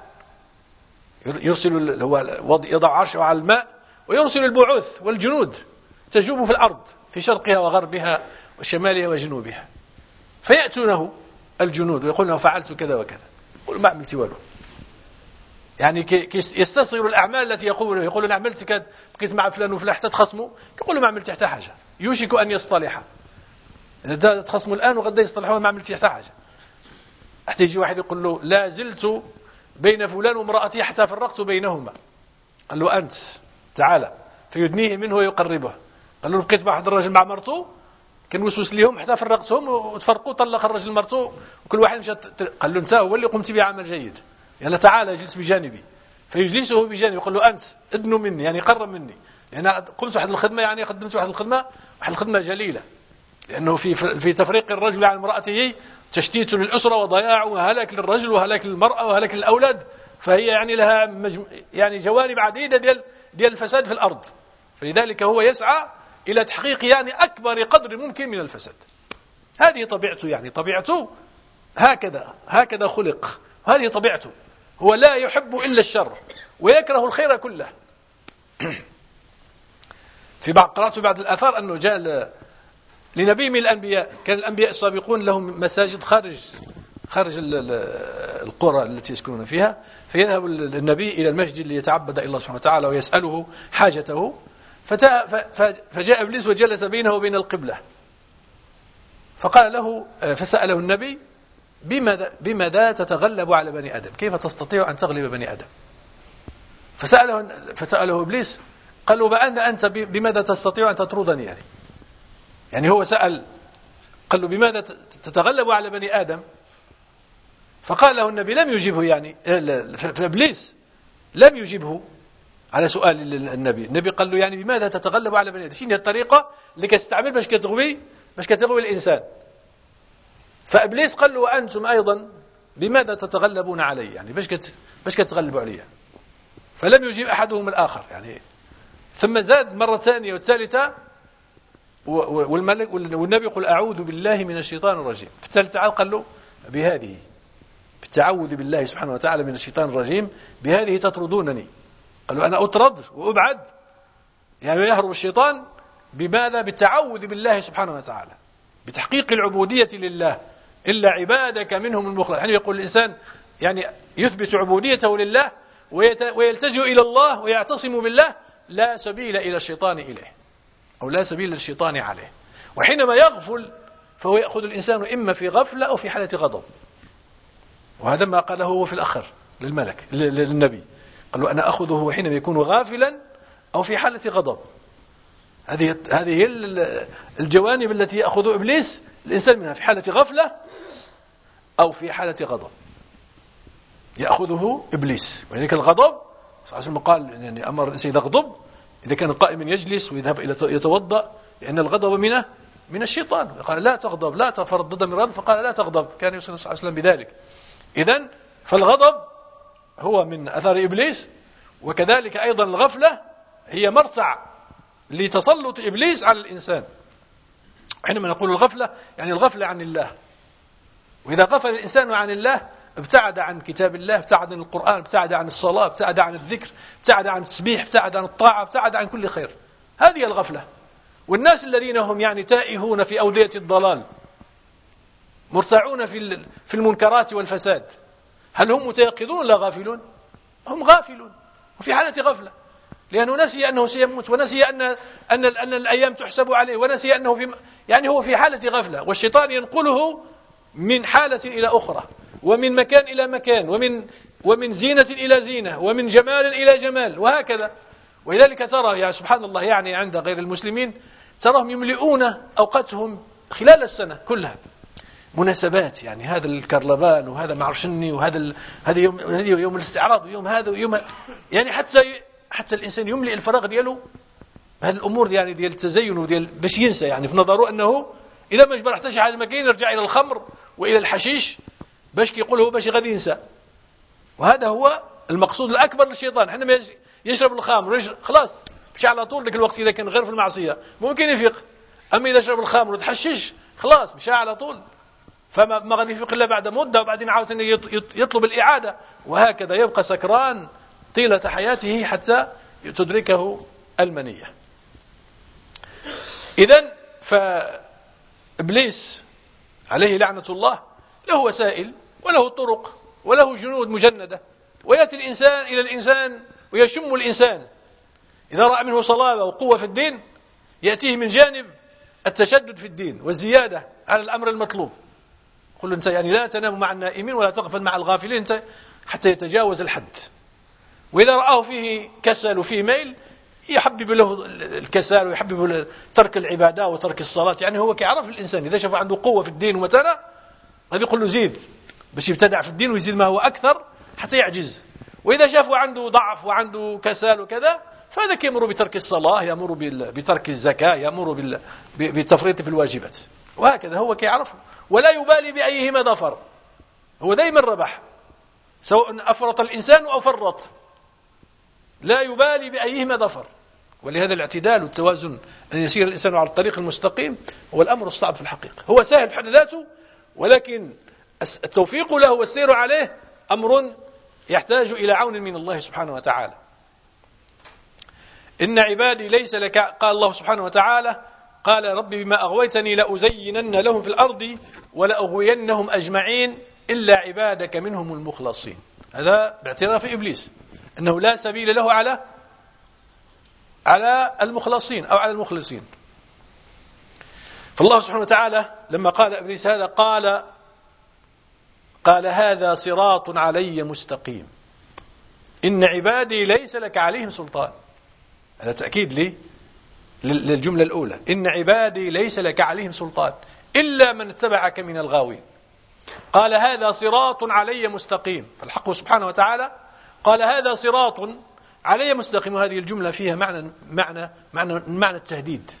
يرسل هو يضع عرشه على الماء ويرسل البعوث والجنود تجوب في الأرض في شرقها وغربها وشمالها وجنوبها، فيأتونه الجنود ويقول له فعلت كذا وكذا، يقول ما عملت والو. يعني كي يستصغر الأعمال التي يقول له، يقول له عملت كذا، بقيت مع فلان وفلان حتى تخصموا، يقول له ما عملت حتى حاجة، يوشك أن يصطلح. إذا تخصموا الآن وغدا يصطلحوا ما عملت حتى حاجة. حتى يجي واحد يقول له لا زلت بين فلان وامرأتي حتى فرقت بينهما، قال له أنت تعالى، فيدنيه منه ويقربه. قال له بقيت مع واحد الرجل مع مرته كان وسوس لهم حتى فرقتهم وتفرقوا، طلق الرجل مرته وكل واحد مشى. قال له انت هو اللي قمت بعمل جيد، يلا تعالى اجلس بجانبي. فيجلسه بجانبه يقول له انت ادنو مني، يعني قرب مني، لان يعني قمت واحد الخدمه، يعني قدمت واحد الخدمه واحد الخدمه جليله، لانه في في تفريق الرجل عن امراته تشتيت للاسره وضياع وهلاك للرجل وهلاك للمراه وهلاك للاولاد، فهي يعني لها مجم... يعني جوانب عديده ديال ديال الفساد في الارض. فلذلك هو يسعى إلى تحقيق يعني أكبر قدر ممكن من الفساد. هذه طبيعته، يعني طبيعته هكذا هكذا خلق، هذه طبيعته. هو لا يحب إلا الشر ويكره الخير كله. في بعض قرأت في بعض الآثار أنه جاء لنبي من الأنبياء، كان الأنبياء السابقون لهم مساجد خارج خارج القرى التي يسكنون فيها، فيذهب النبي إلى المسجد ليتعبد إلى الله سبحانه وتعالى ويسأله حاجته. فجاء إبليس وجلس بينه وبين القبلة، فقال له فسأله النبي بماذا, بماذا تتغلب على بني آدم، كيف تستطيع أن تغلب بني آدم؟ فسأله, فسأله إبليس قال له بأن أنت بماذا تستطيع أن تطردني، يعني يعني هو سأل قال له بماذا تتغلب على بني آدم؟ فقال له النبي لم يجيبه، يعني فإبليس لم يجيبه على سؤال النبي. النبي قال له يعني بماذا تتغلب على بني آدم، شنو هي الطريقة اللي كتستعمل باش كتغوي باش كتغوي الإنسان؟ فإبليس قال له وأنتم أيضا بماذا تتغلبون علي، يعني باش كت باش كتغلبوا علي؟ فلم يجيب أحدهم الآخر، يعني ثم زاد مرة ثانية والثالثة، والملك والنبي يقول أعوذ بالله من الشيطان الرجيم. في الثالثة قال له بهذه، بالتعوذ بالله سبحانه وتعالى من الشيطان الرجيم، بهذه تطردونني. قالوا أنا أطرد وأبعد، يعني يهرب الشيطان بماذا؟ بالتعوذ بالله سبحانه وتعالى، بتحقيق العبودية لله، إلا عبادك منهم المخلص. يعني يقول الإنسان يعني يثبت عبوديته لله ويلتجئ إلى الله ويعتصم بالله، لا سبيل إلى الشيطان إليه، أو لا سبيل للشيطان عليه. وحينما يغفل فهو يأخذ الإنسان إما في غفلة أو في حالة غضب، وهذا ما قاله هو في الآخر للملك للنبي، قال له أنا أخذه حينما يكون غافلا أو في حالة غضب. هذه هذه هي الجوانب التي يأخذ إبليس الإنسان منها، في حالة غفلة أو في حالة غضب يأخذه إبليس. ولذلك الغضب صلى الله عليه وسلم قال يعني أمر الإنسان إذا غضب، إذا كان قائما يجلس ويذهب إلى يتوضأ، لأن الغضب منه من الشيطان. قال لا تغضب، لا تفرض من الغضب، فقال لا تغضب، كان يوصي صلى الله عليه وسلم بذلك. إذن فالغضب هو من أثار إبليس، وكذلك أيضا الغفلة هي مرصع لتسلط إبليس على الإنسان. حينما نقول الغفلة يعني الغفلة عن الله، وإذا غفل الإنسان عن الله ابتعد عن كتاب الله، ابتعد عن القرآن، ابتعد عن الصلاة، ابتعد عن الذكر، ابتعد عن التسبيح، ابتعد عن الطاعة، ابتعد عن كل خير. هذه الغفلة. والناس الذين هم يعني تائهون في أودية الضلال، مرتعون في في المنكرات والفساد، هل هم متيقظون لا غافلون؟ هم غافلون وفي حالة غفلة، لأنه نسي أنه سيموت، ونسي أن أن أن الأيام تحسب عليه، ونسي أنه في يعني هو في حالة غفلة، والشيطان ينقله من حالة إلى أخرى، ومن مكان إلى مكان، ومن ومن زينة إلى زينة، ومن جمال إلى جمال، وهكذا. ولذلك ترى يا سبحان الله يعني عند غير المسلمين تراهم يملئون أوقاتهم خلال السنة كلها مناسبات، يعني هذا الكرلبان وهذا معرشني وهذا ال... هذا يوم هذا يوم الاستعراض ويوم هذا ويوم، يعني حتى حتى الإنسان يملئ الفراغ دياله هذه الأمور يعني ديال التزين وديال باش ينسى، يعني في نظره أنه إذا ما جبر حتى شي حاجة ما كاين يرجع إلى الخمر وإلى الحشيش باش كيقول هو باش غادي ينسى. وهذا هو المقصود الأكبر للشيطان. حينما يشرب الخمر ويشرب خلاص مشى على طول ذاك الوقت إذا كان غير في المعصية ممكن يفيق، أما إذا شرب الخمر وتحشش خلاص مشى على طول، فما ما غادي يفيق إلا بعد مدة، وبعدين عاود يطلب الإعادة، وهكذا يبقى سكران طيلة حياته حتى تدركه المنية. إذن فإبليس عليه لعنة الله له وسائل وله طرق وله جنود مجندة، ويأتي الإنسان إلى الإنسان ويشم الإنسان إذا رأى منه صلابة وقوة في الدين يأتيه من جانب التشدد في الدين والزيادة على الأمر المطلوب. قل أنت يعني لا تنام مع النائمين ولا تغفل مع الغافلين أنت حتى يتجاوز الحد. وإذا رآه فيه كسل وفيه ميل يحبب له الكسل ويحبب له ترك العبادة وترك الصلاة. يعني هو كيعرف الإنسان إذا شاف عنده قوة في الدين ومتانة غادي يقول له زيد باش يبتدع في الدين ويزيد ما هو أكثر حتى يعجز. وإذا شافوا عنده ضعف وعنده كسل وكذا فهذا يأمر بترك الصلاة، يأمر بترك الزكاة، يأمر بالتفريط في الواجبات، وهكذا هو كيعرف ولا يبالي بأيهما ظفر، هو دائما ربح سواء أفرط الإنسان أو فرط، لا يبالي بأيهما ظفر. ولهذا الاعتدال والتوازن أن يسير الإنسان على الطريق المستقيم هو الأمر الصعب في الحقيقة. هو سهل بحد ذاته، ولكن التوفيق له والسير عليه أمر يحتاج إلى عون من الله سبحانه وتعالى. إن عبادي ليس لك، قال الله سبحانه وتعالى قال ربي بما أغويتني لأزينن لهم في الأرض ولأغوينهم أجمعين إلا عبادك منهم المخلصين. هذا باعتراف إبليس أنه لا سبيل له على على المخلصين أو على المخلصين. فالله سبحانه وتعالى لما قال إبليس هذا قال قال هذا صراط علي مستقيم إن عبادي ليس لك عليهم سلطان. هذا تأكيد لي للجملة الأولى، إن عبادي ليس لك عليهم سلطان إلا من اتبعك من الغاوين. قال هذا صراط علي مستقيم، فالحق سبحانه وتعالى قال هذا صراط علي مستقيم، وهذه الجملة فيها معنى معنى معنى معنى التهديد.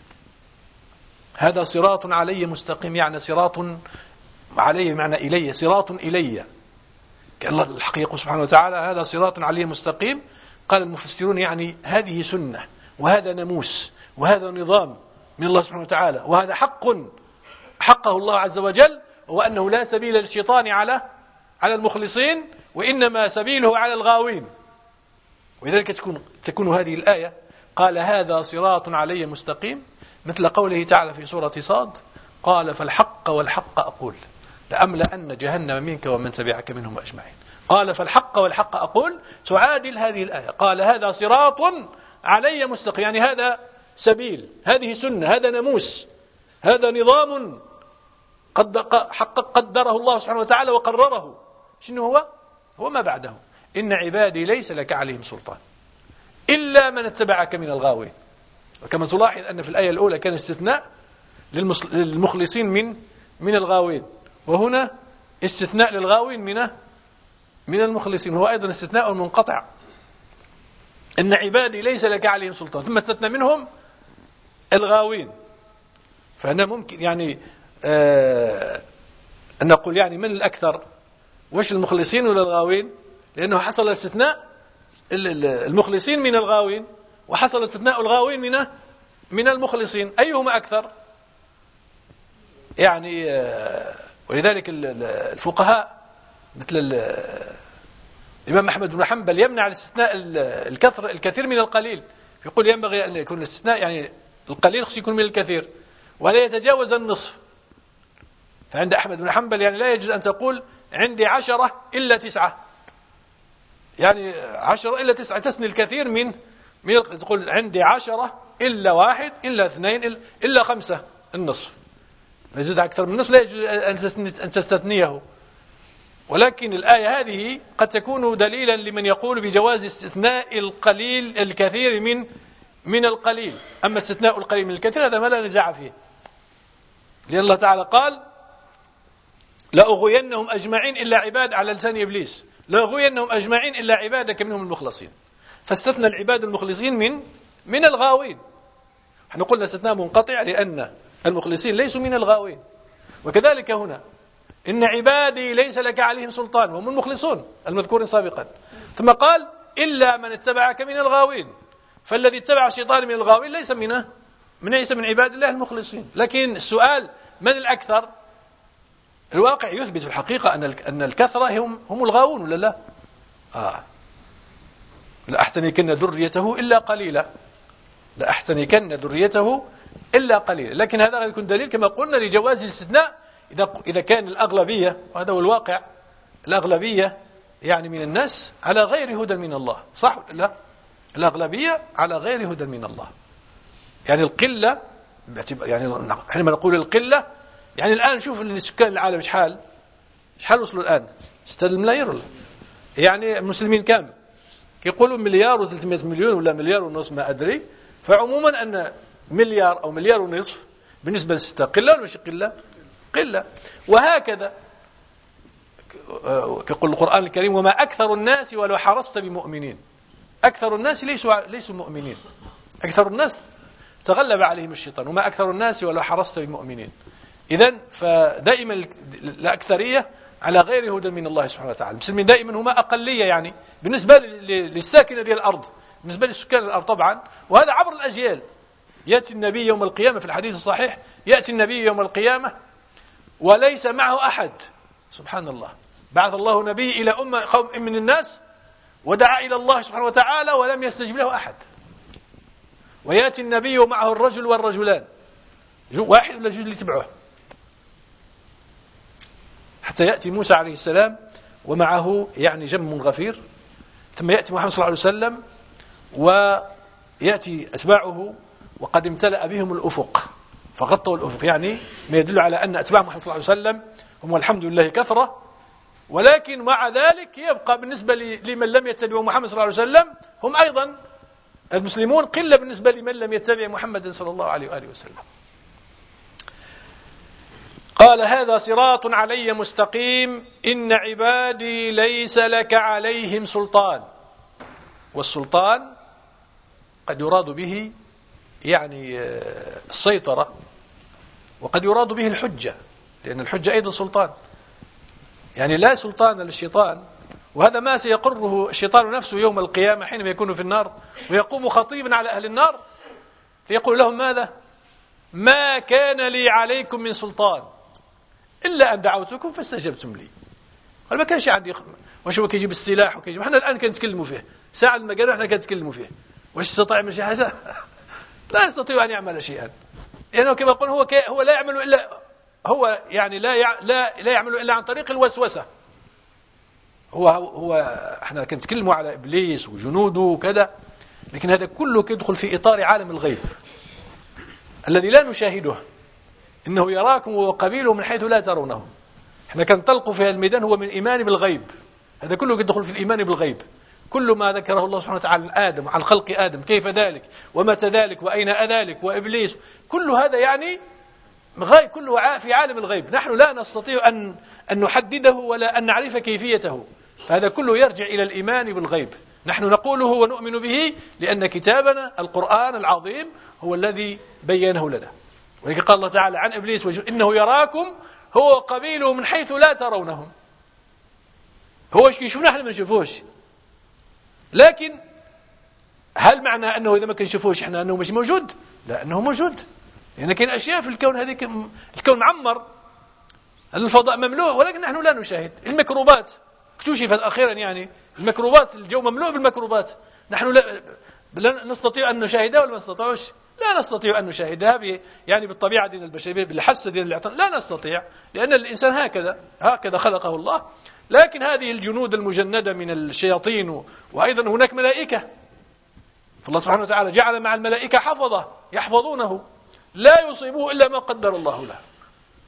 هذا صراط علي مستقيم يعني صراط علي معنى إلي، صراط إلي، كأن الله الحقيقة سبحانه وتعالى هذا صراط علي مستقيم. قال المفسرون يعني هذه سنة وهذا ناموس وهذا نظام من الله سبحانه وتعالى، وهذا حق حقه الله عز وجل، وأنه لا سبيل للشيطان على على المخلصين وإنما سبيله على الغاوين. ولذلك تكون تكون هذه الآية قال هذا صراط علي مستقيم مثل قوله تعالى في سورة صاد قال فالحق والحق أقول لأملأن جهنم منك ومن تبعك منهم أجمعين. قال فالحق والحق أقول تعادل هذه الآية قال هذا صراط علي مستقيم، يعني هذا سبيل، هذه سنة، هذا ناموس، هذا نظام قد قدره الله سبحانه وتعالى وقرره. شنو هو؟ هو ما بعده إن عبادي ليس لك عليهم سلطان إلا من اتبعك من الغاوين. وكما تلاحظ أن في الآية الأولى كان استثناء للمخلصين من من الغاوين، وهنا استثناء للغاوين من من المخلصين، هو أيضا استثناء منقطع. إن عبادي ليس لك عليهم سلطان، ثم استثنى منهم الغاوين. فهنا ممكن يعني آه أن نقول يعني من الأكثر، وش المخلصين ولا الغاوين؟ لأنه حصل استثناء المخلصين من الغاوين وحصل استثناء الغاوين من من المخلصين، أيهما أكثر؟ يعني آه ولذلك الفقهاء مثل الإمام أحمد بن حنبل يمنع الاستثناء الكثر الكثير من القليل، يقول ينبغي أن يكون الاستثناء يعني القليل خص يكون من الكثير ولا يتجاوز النصف. فعند أحمد بن حنبل يعني لا يجوز أن تقول عندي عشرة إلا تسعة، يعني عشرة إلا تسعة تسني الكثير من من تقول عندي عشرة إلا واحد إلا اثنين إلا خمسة النصف. يزيد أكثر من النصف لا يجوز أن تستثنيه. ولكن الآية هذه قد تكون دليلا لمن يقول بجواز استثناء القليل الكثير من من القليل. أما استثناء القليل من الكثير هذا ما لا نزاع فيه، لأن الله تعالى قال لأغوينهم أجمعين إلا عباد على لسان إبليس، لأغوينهم أجمعين إلا عبادك منهم المخلصين، فاستثنى العباد المخلصين من من الغاوين. نحن قلنا استثناء منقطع لأن المخلصين ليسوا من الغاوين. وكذلك هنا إن عبادي ليس لك عليهم سلطان وهم المخلصون المذكورين سابقا، ثم قال إلا من اتبعك من الغاوين، فالذي اتبع الشيطان من الغاوين ليس منه من ليس من عباد الله المخلصين. لكن السؤال من الأكثر؟ الواقع يثبت في الحقيقة أن أن الكثرة هم هم الغاوون ولا لا؟ آه لأحتنكن ذريته إلا قليلا، لأحتنكن ذريته إلا قليلا. لكن هذا يكون دليل كما قلنا لجواز الاستثناء إذا إذا كان الأغلبية، وهذا هو الواقع، الأغلبية يعني من الناس على غير هدى من الله، صح ولا لا؟ الأغلبية على غير هدى من الله، يعني القلة، يعني حينما نقول القلة يعني الآن شوف السكان العالم شحال شحال وصلوا الآن؟ ستة ملايين ولا؟ يعني المسلمين كام؟ يقولوا مليار وثلاثمائة مليون ولا مليار ونصف ما أدري. فعموما أن مليار أو مليار ونصف بالنسبة للستة قلة ولا مش قلة؟ قلة. وهكذا يقول القرآن الكريم وما أكثر الناس ولو حرصت بمؤمنين. أكثر الناس ليسوا ليسوا مؤمنين، أكثر الناس تغلب عليهم الشيطان، وما أكثر الناس ولو حرصت بمؤمنين. إذن فدائما الأكثرية على غير هدى من الله سبحانه وتعالى. المسلمين دائما هم أقلية يعني بالنسبة للساكنة ديال الأرض، بالنسبة للسكان الأرض طبعا، وهذا عبر الأجيال. يأتي النبي يوم القيامة في الحديث الصحيح، يأتي النبي يوم القيامة وليس معه أحد، سبحان الله، بعث الله نبي إلى أمة قوم من الناس ودعا إلى الله سبحانه وتعالى ولم يستجب له أحد. ويأتي النبي ومعه الرجل والرجلان، واحد ولا جوج اللي تبعوه، حتى يأتي موسى عليه السلام ومعه يعني جم غفير، ثم يأتي محمد صلى الله عليه وسلم ويأتي أتباعه وقد امتلأ بهم الأفق فغطوا الأفق، يعني ما يدل على أن أتباع محمد صلى الله عليه وسلم هم الحمد لله كثرة. ولكن مع ذلك يبقى بالنسبة لمن لم يتبعوا محمد صلى الله عليه وسلم هم أيضا المسلمون قلة بالنسبة لمن لم يتبع محمد صلى الله عليه وآله وسلم. قال هذا صراط علي مستقيم إن عبادي ليس لك عليهم سلطان. والسلطان قد يراد به يعني السيطرة، وقد يراد به الحجة، لأن الحجة أيضا سلطان، يعني لا سلطان للشيطان. وهذا ما سيقره الشيطان نفسه يوم القيامة حينما يكون في النار ويقوم خطيبا على أهل النار ليقول لهم ماذا؟ ما كان لي عليكم من سلطان إلا أن دعوتكم فاستجبتم لي. قال ما كانش عندي، واش هو كيجيب السلاح وكيجيب، احنا الآن كنتكلموا فيه ساعة ما قالوا احنا كنتكلموا فيه، واش يستطيع يعمل شي حاجة؟ لا يستطيع أن يعمل شيئا، لأنه كما قلنا هو هو لا يعمل إلا هو يعني لا يع... لا لا يعمل إلا عن طريق الوسوسة. هو هو احنا كنتكلموا على إبليس وجنوده وكذا، لكن هذا كله يدخل في إطار عالم الغيب الذي لا نشاهده، إنه يراكم وقبيله من حيث لا ترونهم. احنا كنطلقوا في هذا الميدان هو من إيمان بالغيب، هذا كله يدخل في الإيمان بالغيب. كل ما ذكره الله سبحانه وتعالى عن آدم وعن خلق آدم كيف ذلك ومتى ذلك وأين ذلك وإبليس، كل هذا يعني غاية كله في عالم الغيب، نحن لا نستطيع أن أن نحدده ولا أن نعرف كيفيته. فهذا كله يرجع إلى الإيمان بالغيب، نحن نقوله ونؤمن به لأن كتابنا القرآن العظيم هو الذي بينه لنا. ولكن قال الله تعالى عن إبليس إنه يراكم هو وقبيله من حيث لا ترونهم. هو ايش كيشوفنا احنا ما نشوفوش، لكن هل معنى أنه إذا ما كنشوفوش احنا أنه مش موجود؟ لا، أنه موجود، لأن يعني كاين أشياء في الكون، هذه الكون معمر، الفضاء مملوء، ولكن نحن لا نشاهد. الميكروبات اكتشفت أخيرا، يعني الميكروبات الجو مملوء بالميكروبات، نحن لا, لا نستطيع أن نشاهدها ولا ما نستطيعش؟ لا نستطيع أن نشاهدها يعني بالطبيعة دين البشرية بالحاسة دين الاعتقاد، لا نستطيع، لأن الإنسان هكذا هكذا خلقه الله. لكن هذه الجنود المجندة من الشياطين، وأيضا هناك ملائكة، فالله سبحانه وتعالى جعل مع الملائكة حفظة يحفظونه لا يصيبه إلا ما قدر الله له.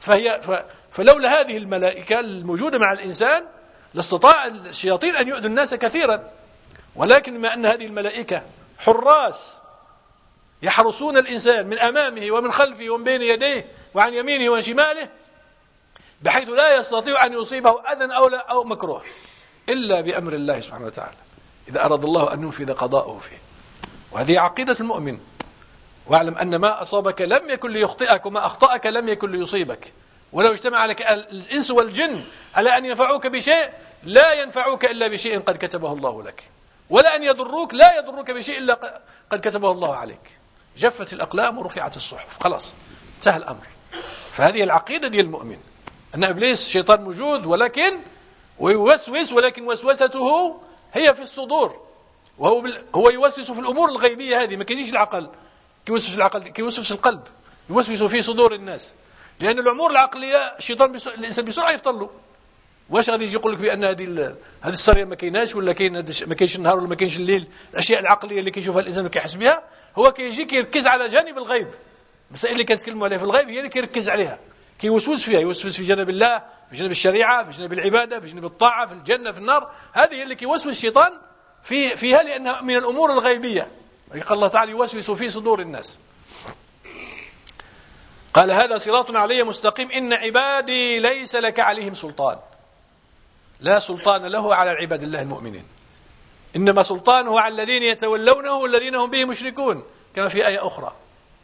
فهي فلولا هذه الملائكة الموجودة مع الإنسان لاستطاع الشياطين أن يؤذوا الناس كثيرا، ولكن بما أن هذه الملائكة حراس يحرسون الإنسان من أمامه ومن خلفه ومن بين يديه وعن يمينه وعن شماله، بحيث لا يستطيع أن يصيبه أذى أو, أو مكروه إلا بأمر الله سبحانه وتعالى إذا أراد الله أن ينفذ قضاءه فيه. وهذه عقيدة المؤمن. واعلم أن ما أصابك لم يكن ليخطئك وما أخطأك لم يكن ليصيبك. ولو اجتمع لك الإنس والجن على أن ينفعوك بشيء لا ينفعوك إلا بشيء قد كتبه الله لك، ولا أن يضروك لا يضروك بشيء إلا قد كتبه الله عليك. جفت الأقلام ورفعت الصحف، خلاص انتهى الأمر. فهذه العقيدة دي المؤمن، أن إبليس شيطان موجود ولكن ويوسوس، ولكن وسوسته هي في الصدور، وهو بال... هو يوسوس في الأمور الغيبية هذه، ما كيجيش العقل كيوسوس العقل كيوسوس القلب، يوسوس في صدور الناس، لأن الأمور العقلية الشيطان بس... الإنسان بسرعة يفطن له. واش غادي يجي يقول لك بأن هذه ال... هذه السرية ما كايناش، ولا كاين ما كاينش النهار ولا ما كاينش الليل، الأشياء العقلية اللي كيشوفها الإنسان وكيحس بها، هو كيجي كيركز على جانب الغيب. المسائل اللي كنتكلموا عليها في الغيب هي اللي كيركز عليها، كيوسوس فيها، يوسوس في جانب الله، في جانب الشريعة، في جانب العبادة، في جانب الطاعة، في الجنة، في النار. هذه هي اللي كيوسوس الشيطان في فيها، لأنها من الأمور الغيبية. قال الله تعالى يوسوس في صدور الناس. قال هذا صراط علي مستقيم إن عبادي ليس لك عليهم سلطان. لا سلطان له على عباد الله المؤمنين، إنما سلطانه على الذين يتولونه والذين هم به مشركون، كما في آية أخرى.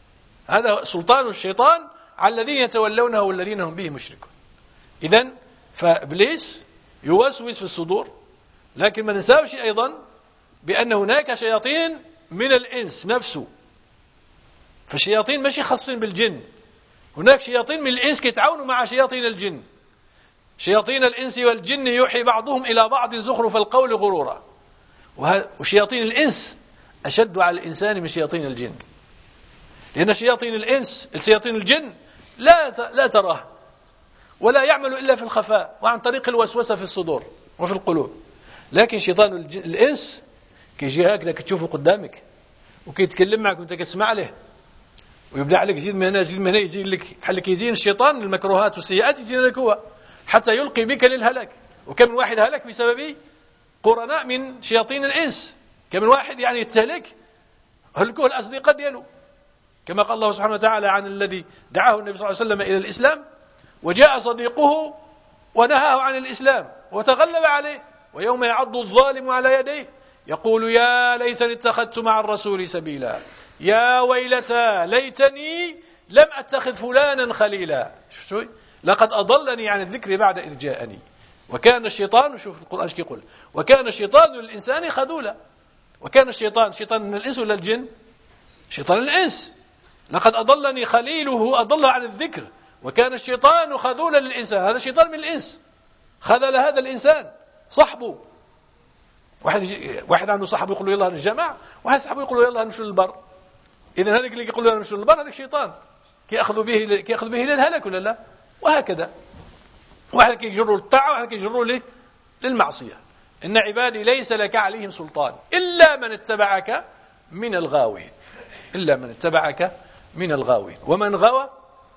هذا سلطان الشيطان على الذين يتولونه والذين هم به مشركون. إذن فإبليس يوسوس في الصدور، لكن ما ننساوش أيضا بأن هناك شياطين من الإنس نفسه. فالشياطين ماشي خاصين بالجن، هناك شياطين من الإنس كيتعاونوا مع شياطين الجن. شياطين الإنس والجن يوحي بعضهم إلى بعض زخرف القول غرورا. وشياطين الإنس أشد على الإنسان من شياطين الجن، لأن شياطين الإنس شياطين الجن لا لا تراه ولا يعمل إلا في الخفاء وعن طريق الوسوسة في الصدور وفي القلوب. لكن شيطان الإنس كيجي هكذا كتشوفه قدامك وكيتكلم معك وانت كتسمع له، ويبدأ عليك زيد من هنا زيد من هنا، يزين لك بحال كيزين الشيطان المكروهات والسيئات يزين لك هو حتى يلقي بك للهلاك. وكم من واحد هلك بسبب قرناء من شياطين الإنس، كم من واحد يعني يتهلك هلكوه الأصدقاء ديالو، كما قال الله سبحانه وتعالى عن الذي دعاه النبي صلى الله عليه وسلم إلى الإسلام وجاء صديقه ونهاه عن الإسلام وتغلب عليه، ويوم يعض الظالم على يديه يقول يا ليتني اتخذت مع الرسول سبيلا يا ويلتى ليتني لم أتخذ فلانا خليلا. شفتوا؟ لقد أضلني عن الذكر بعد إذ جاءني وكان الشيطان، شوف القرآن ايش يقول، وكان الشيطان للإنسان خذولا. وكان الشيطان شيطان من الإنس ولا الجن؟ شيطان الإنس. لقد أضلني خليله أضل عن الذكر وكان الشيطان خذولا للإنسان. هذا شيطان من الإنس خذل هذا الإنسان صاحبه. واحد واحد عنده صاحبه يقول له يلا نتجمع، واحد صاحبه يقول له يلا نمشي للبر. إذن هذاك اللي يقول له نمشي للبر هذاك شيطان كيأخذ به كيأخذ به للهلاك ولا لا؟ وهكذا واحد كيجروا للطاعة وواحد كيجروا للمعصية. إن عبادي ليس لك عليهم سلطان إلا من اتبعك من الغاوين، إلا من اتبعك من الغاوين. ومن غوى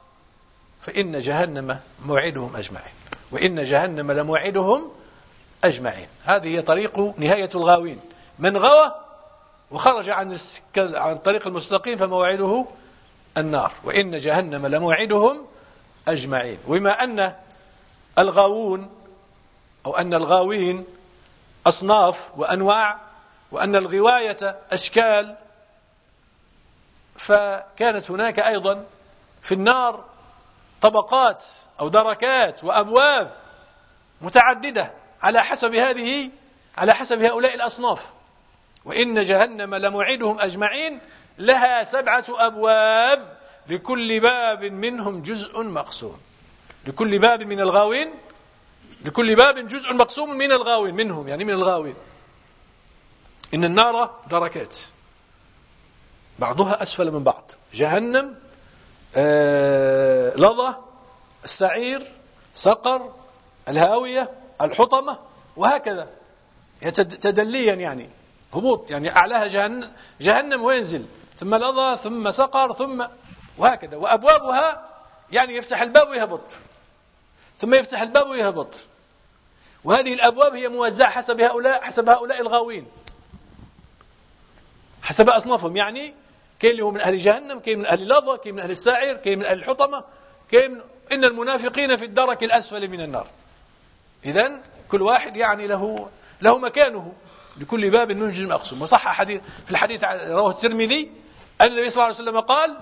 فإن جهنم موعدهم أجمعين وإن جهنم لموعدهم أجمعين. هذه هي طريق نهاية الغاوين. من غوى وخرج عن عن الطريق المستقيم فموعده النار وإن جهنم لموعدهم أجمعين. وبما أن الغاوون أو أن الغاوين أصناف وأنواع وأن الغواية أشكال، فكانت هناك أيضا في النار طبقات أو دركات وأبواب متعددة على حسب هذه على حسب هؤلاء الأصناف. وإن جهنم لموعدهم أجمعين لها سبعة أبواب لكل باب منهم جزء مقسوم. لكل باب من الغاوين لكل باب جزء مقسوم من الغاوين منهم يعني من الغاوين. إن النار دركات بعضها أسفل من بعض، جهنم، آه، لظى، السعير، سقر، الهاوية، الحطمة، وهكذا تدليا يعني هبوط، يعني أعلاها جهنم, جهنم وينزل ثم لظى ثم سقر ثم وهكذا. وأبوابها يعني يفتح الباب ويهبط، ثم يفتح الباب ويهبط، وهذه الأبواب هي موزعة حسب هؤلاء حسب هؤلاء الغاوين، حسب أصنافهم. يعني كاين اللي هو من أهل جهنم، كاين من أهل اللظى، كاين من أهل السعير، كاين من أهل الحطمة، كاين من... إن المنافقين في الدرك الأسفل من النار. إذن كل واحد يعني له له مكانه، لكل باب منجم مقسوم. وصح حديث في الحديث رواه الترمذي أن النبي صلى الله عليه وسلم قال: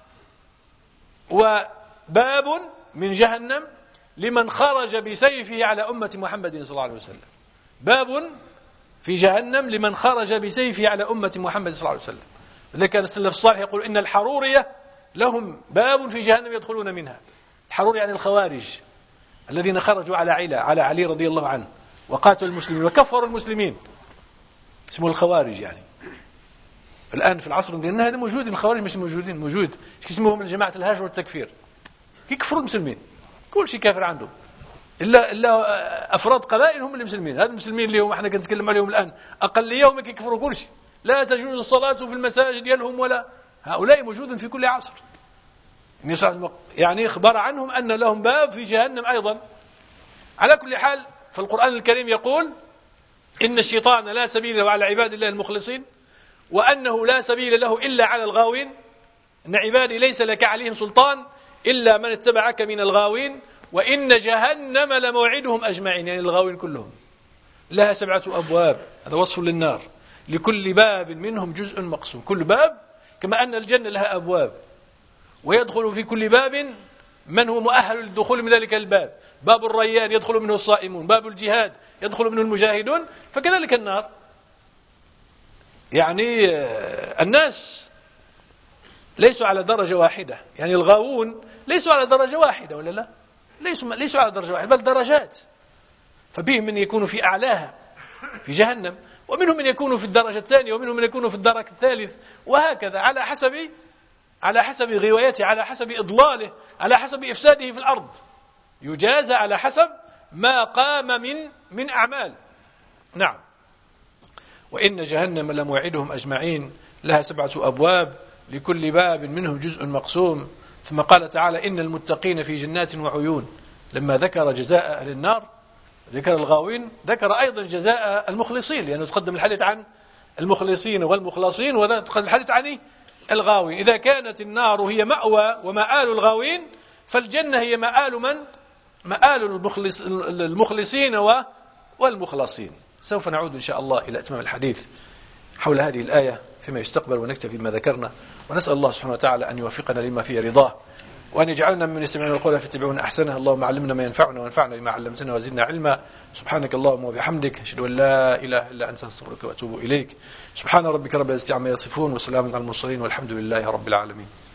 وباب من جهنم لمن خرج بسيفه على أمة محمد صلى الله عليه وسلم. باب في جهنم لمن خرج بسيفه على أمة محمد صلى الله عليه وسلم. لذلك كان السلف الصالح يقول إن الحرورية لهم باب في جهنم يدخلون منها. الحرور يعني الخوارج الذين خرجوا على علي على علي رضي الله عنه وقاتلوا المسلمين وكفروا المسلمين، اسمه الخوارج. يعني الآن في العصر ديالنا هذا موجود، الخوارج مش موجودين، موجود اسمهم جماعة الهجر والتكفير، كيكفروا المسلمين، كل شيء كافر عندهم إلا إلا أفراد قلائل هم المسلمين. هذا المسلمين اللي هم احنا كنتكلم عليهم الآن أقلية هم كيكفروا كل شيء، لا تجوز الصلاة في المساجد ديالهم، ولا هؤلاء موجود في كل عصر. يعني إخبار عنهم أن لهم باب في جهنم أيضا. على كل حال فالقرآن الكريم يقول إن الشيطان لا سبيل له على عباد الله المخلصين، وأنه لا سبيل له إلا على الغاوين، إن عبادي ليس لك عليهم سلطان إلا من اتبعك من الغاوين، وإن جهنم لموعدهم أجمعين، يعني الغاوين كلهم. لها سبعة أبواب، هذا وصف للنار، لكل باب منهم جزء مقسوم. كل باب كما أن الجنة لها أبواب، ويدخل في كل باب من هو مؤهل للدخول من ذلك الباب. باب الريان يدخل منه الصائمون، باب الجهاد يدخل منه المجاهدون، فكذلك النار. يعني الناس ليسوا على درجة واحدة، يعني الغاوون ليسوا على درجة واحدة ولا لا؟ ليسوا ليسوا على درجة واحدة، بل درجات. فبهم من يكون في أعلاها في جهنم، ومنهم من يكون في الدرجة الثانية، ومنهم من يكون في الدرك الثالث، وهكذا على حسب على حسب غوايته، على حسب إضلاله، على حسب إفساده في الأرض، يجازى على حسب ما قام من من أعمال. نعم. وإن جهنم لموعدهم أجمعين، لها سبعة أبواب، لكل باب منهم جزء مقسوم. ثم قال تعالى: إن المتقين في جنات وعيون. لما ذكر جزاء أهل النار، ذكر الغاوين، ذكر أيضا جزاء المخلصين، لأنه تقدم الحديث عن المخلصين والمخلصين، وتقدم الحديث عن الغاوين. إذا كانت النار هي مأوى ومآل الغاوين، فالجنة هي مآل من؟ مآل المخلص المخلصين والمخلصين. سوف نعود إن شاء الله إلى إتمام الحديث حول هذه الآية فيما يستقبل، ونكتفي بما ذكرنا، ونسأل الله سبحانه وتعالى أن يوفقنا لما فيه رضاه، وأن يجعلنا ممن يستمعون القول فيتبعون أحسنه. اللهم علمنا ما ينفعنا، وانفعنا بما علمتنا، وزدنا علما. سبحانك اللهم وبحمدك، أشهد أن لا إله إلا أنت، أستغفرك وأتوب إليك. سبحان ربك رب العزة عما يصفون، وسلام على المرسلين، والحمد لله رب العالمين.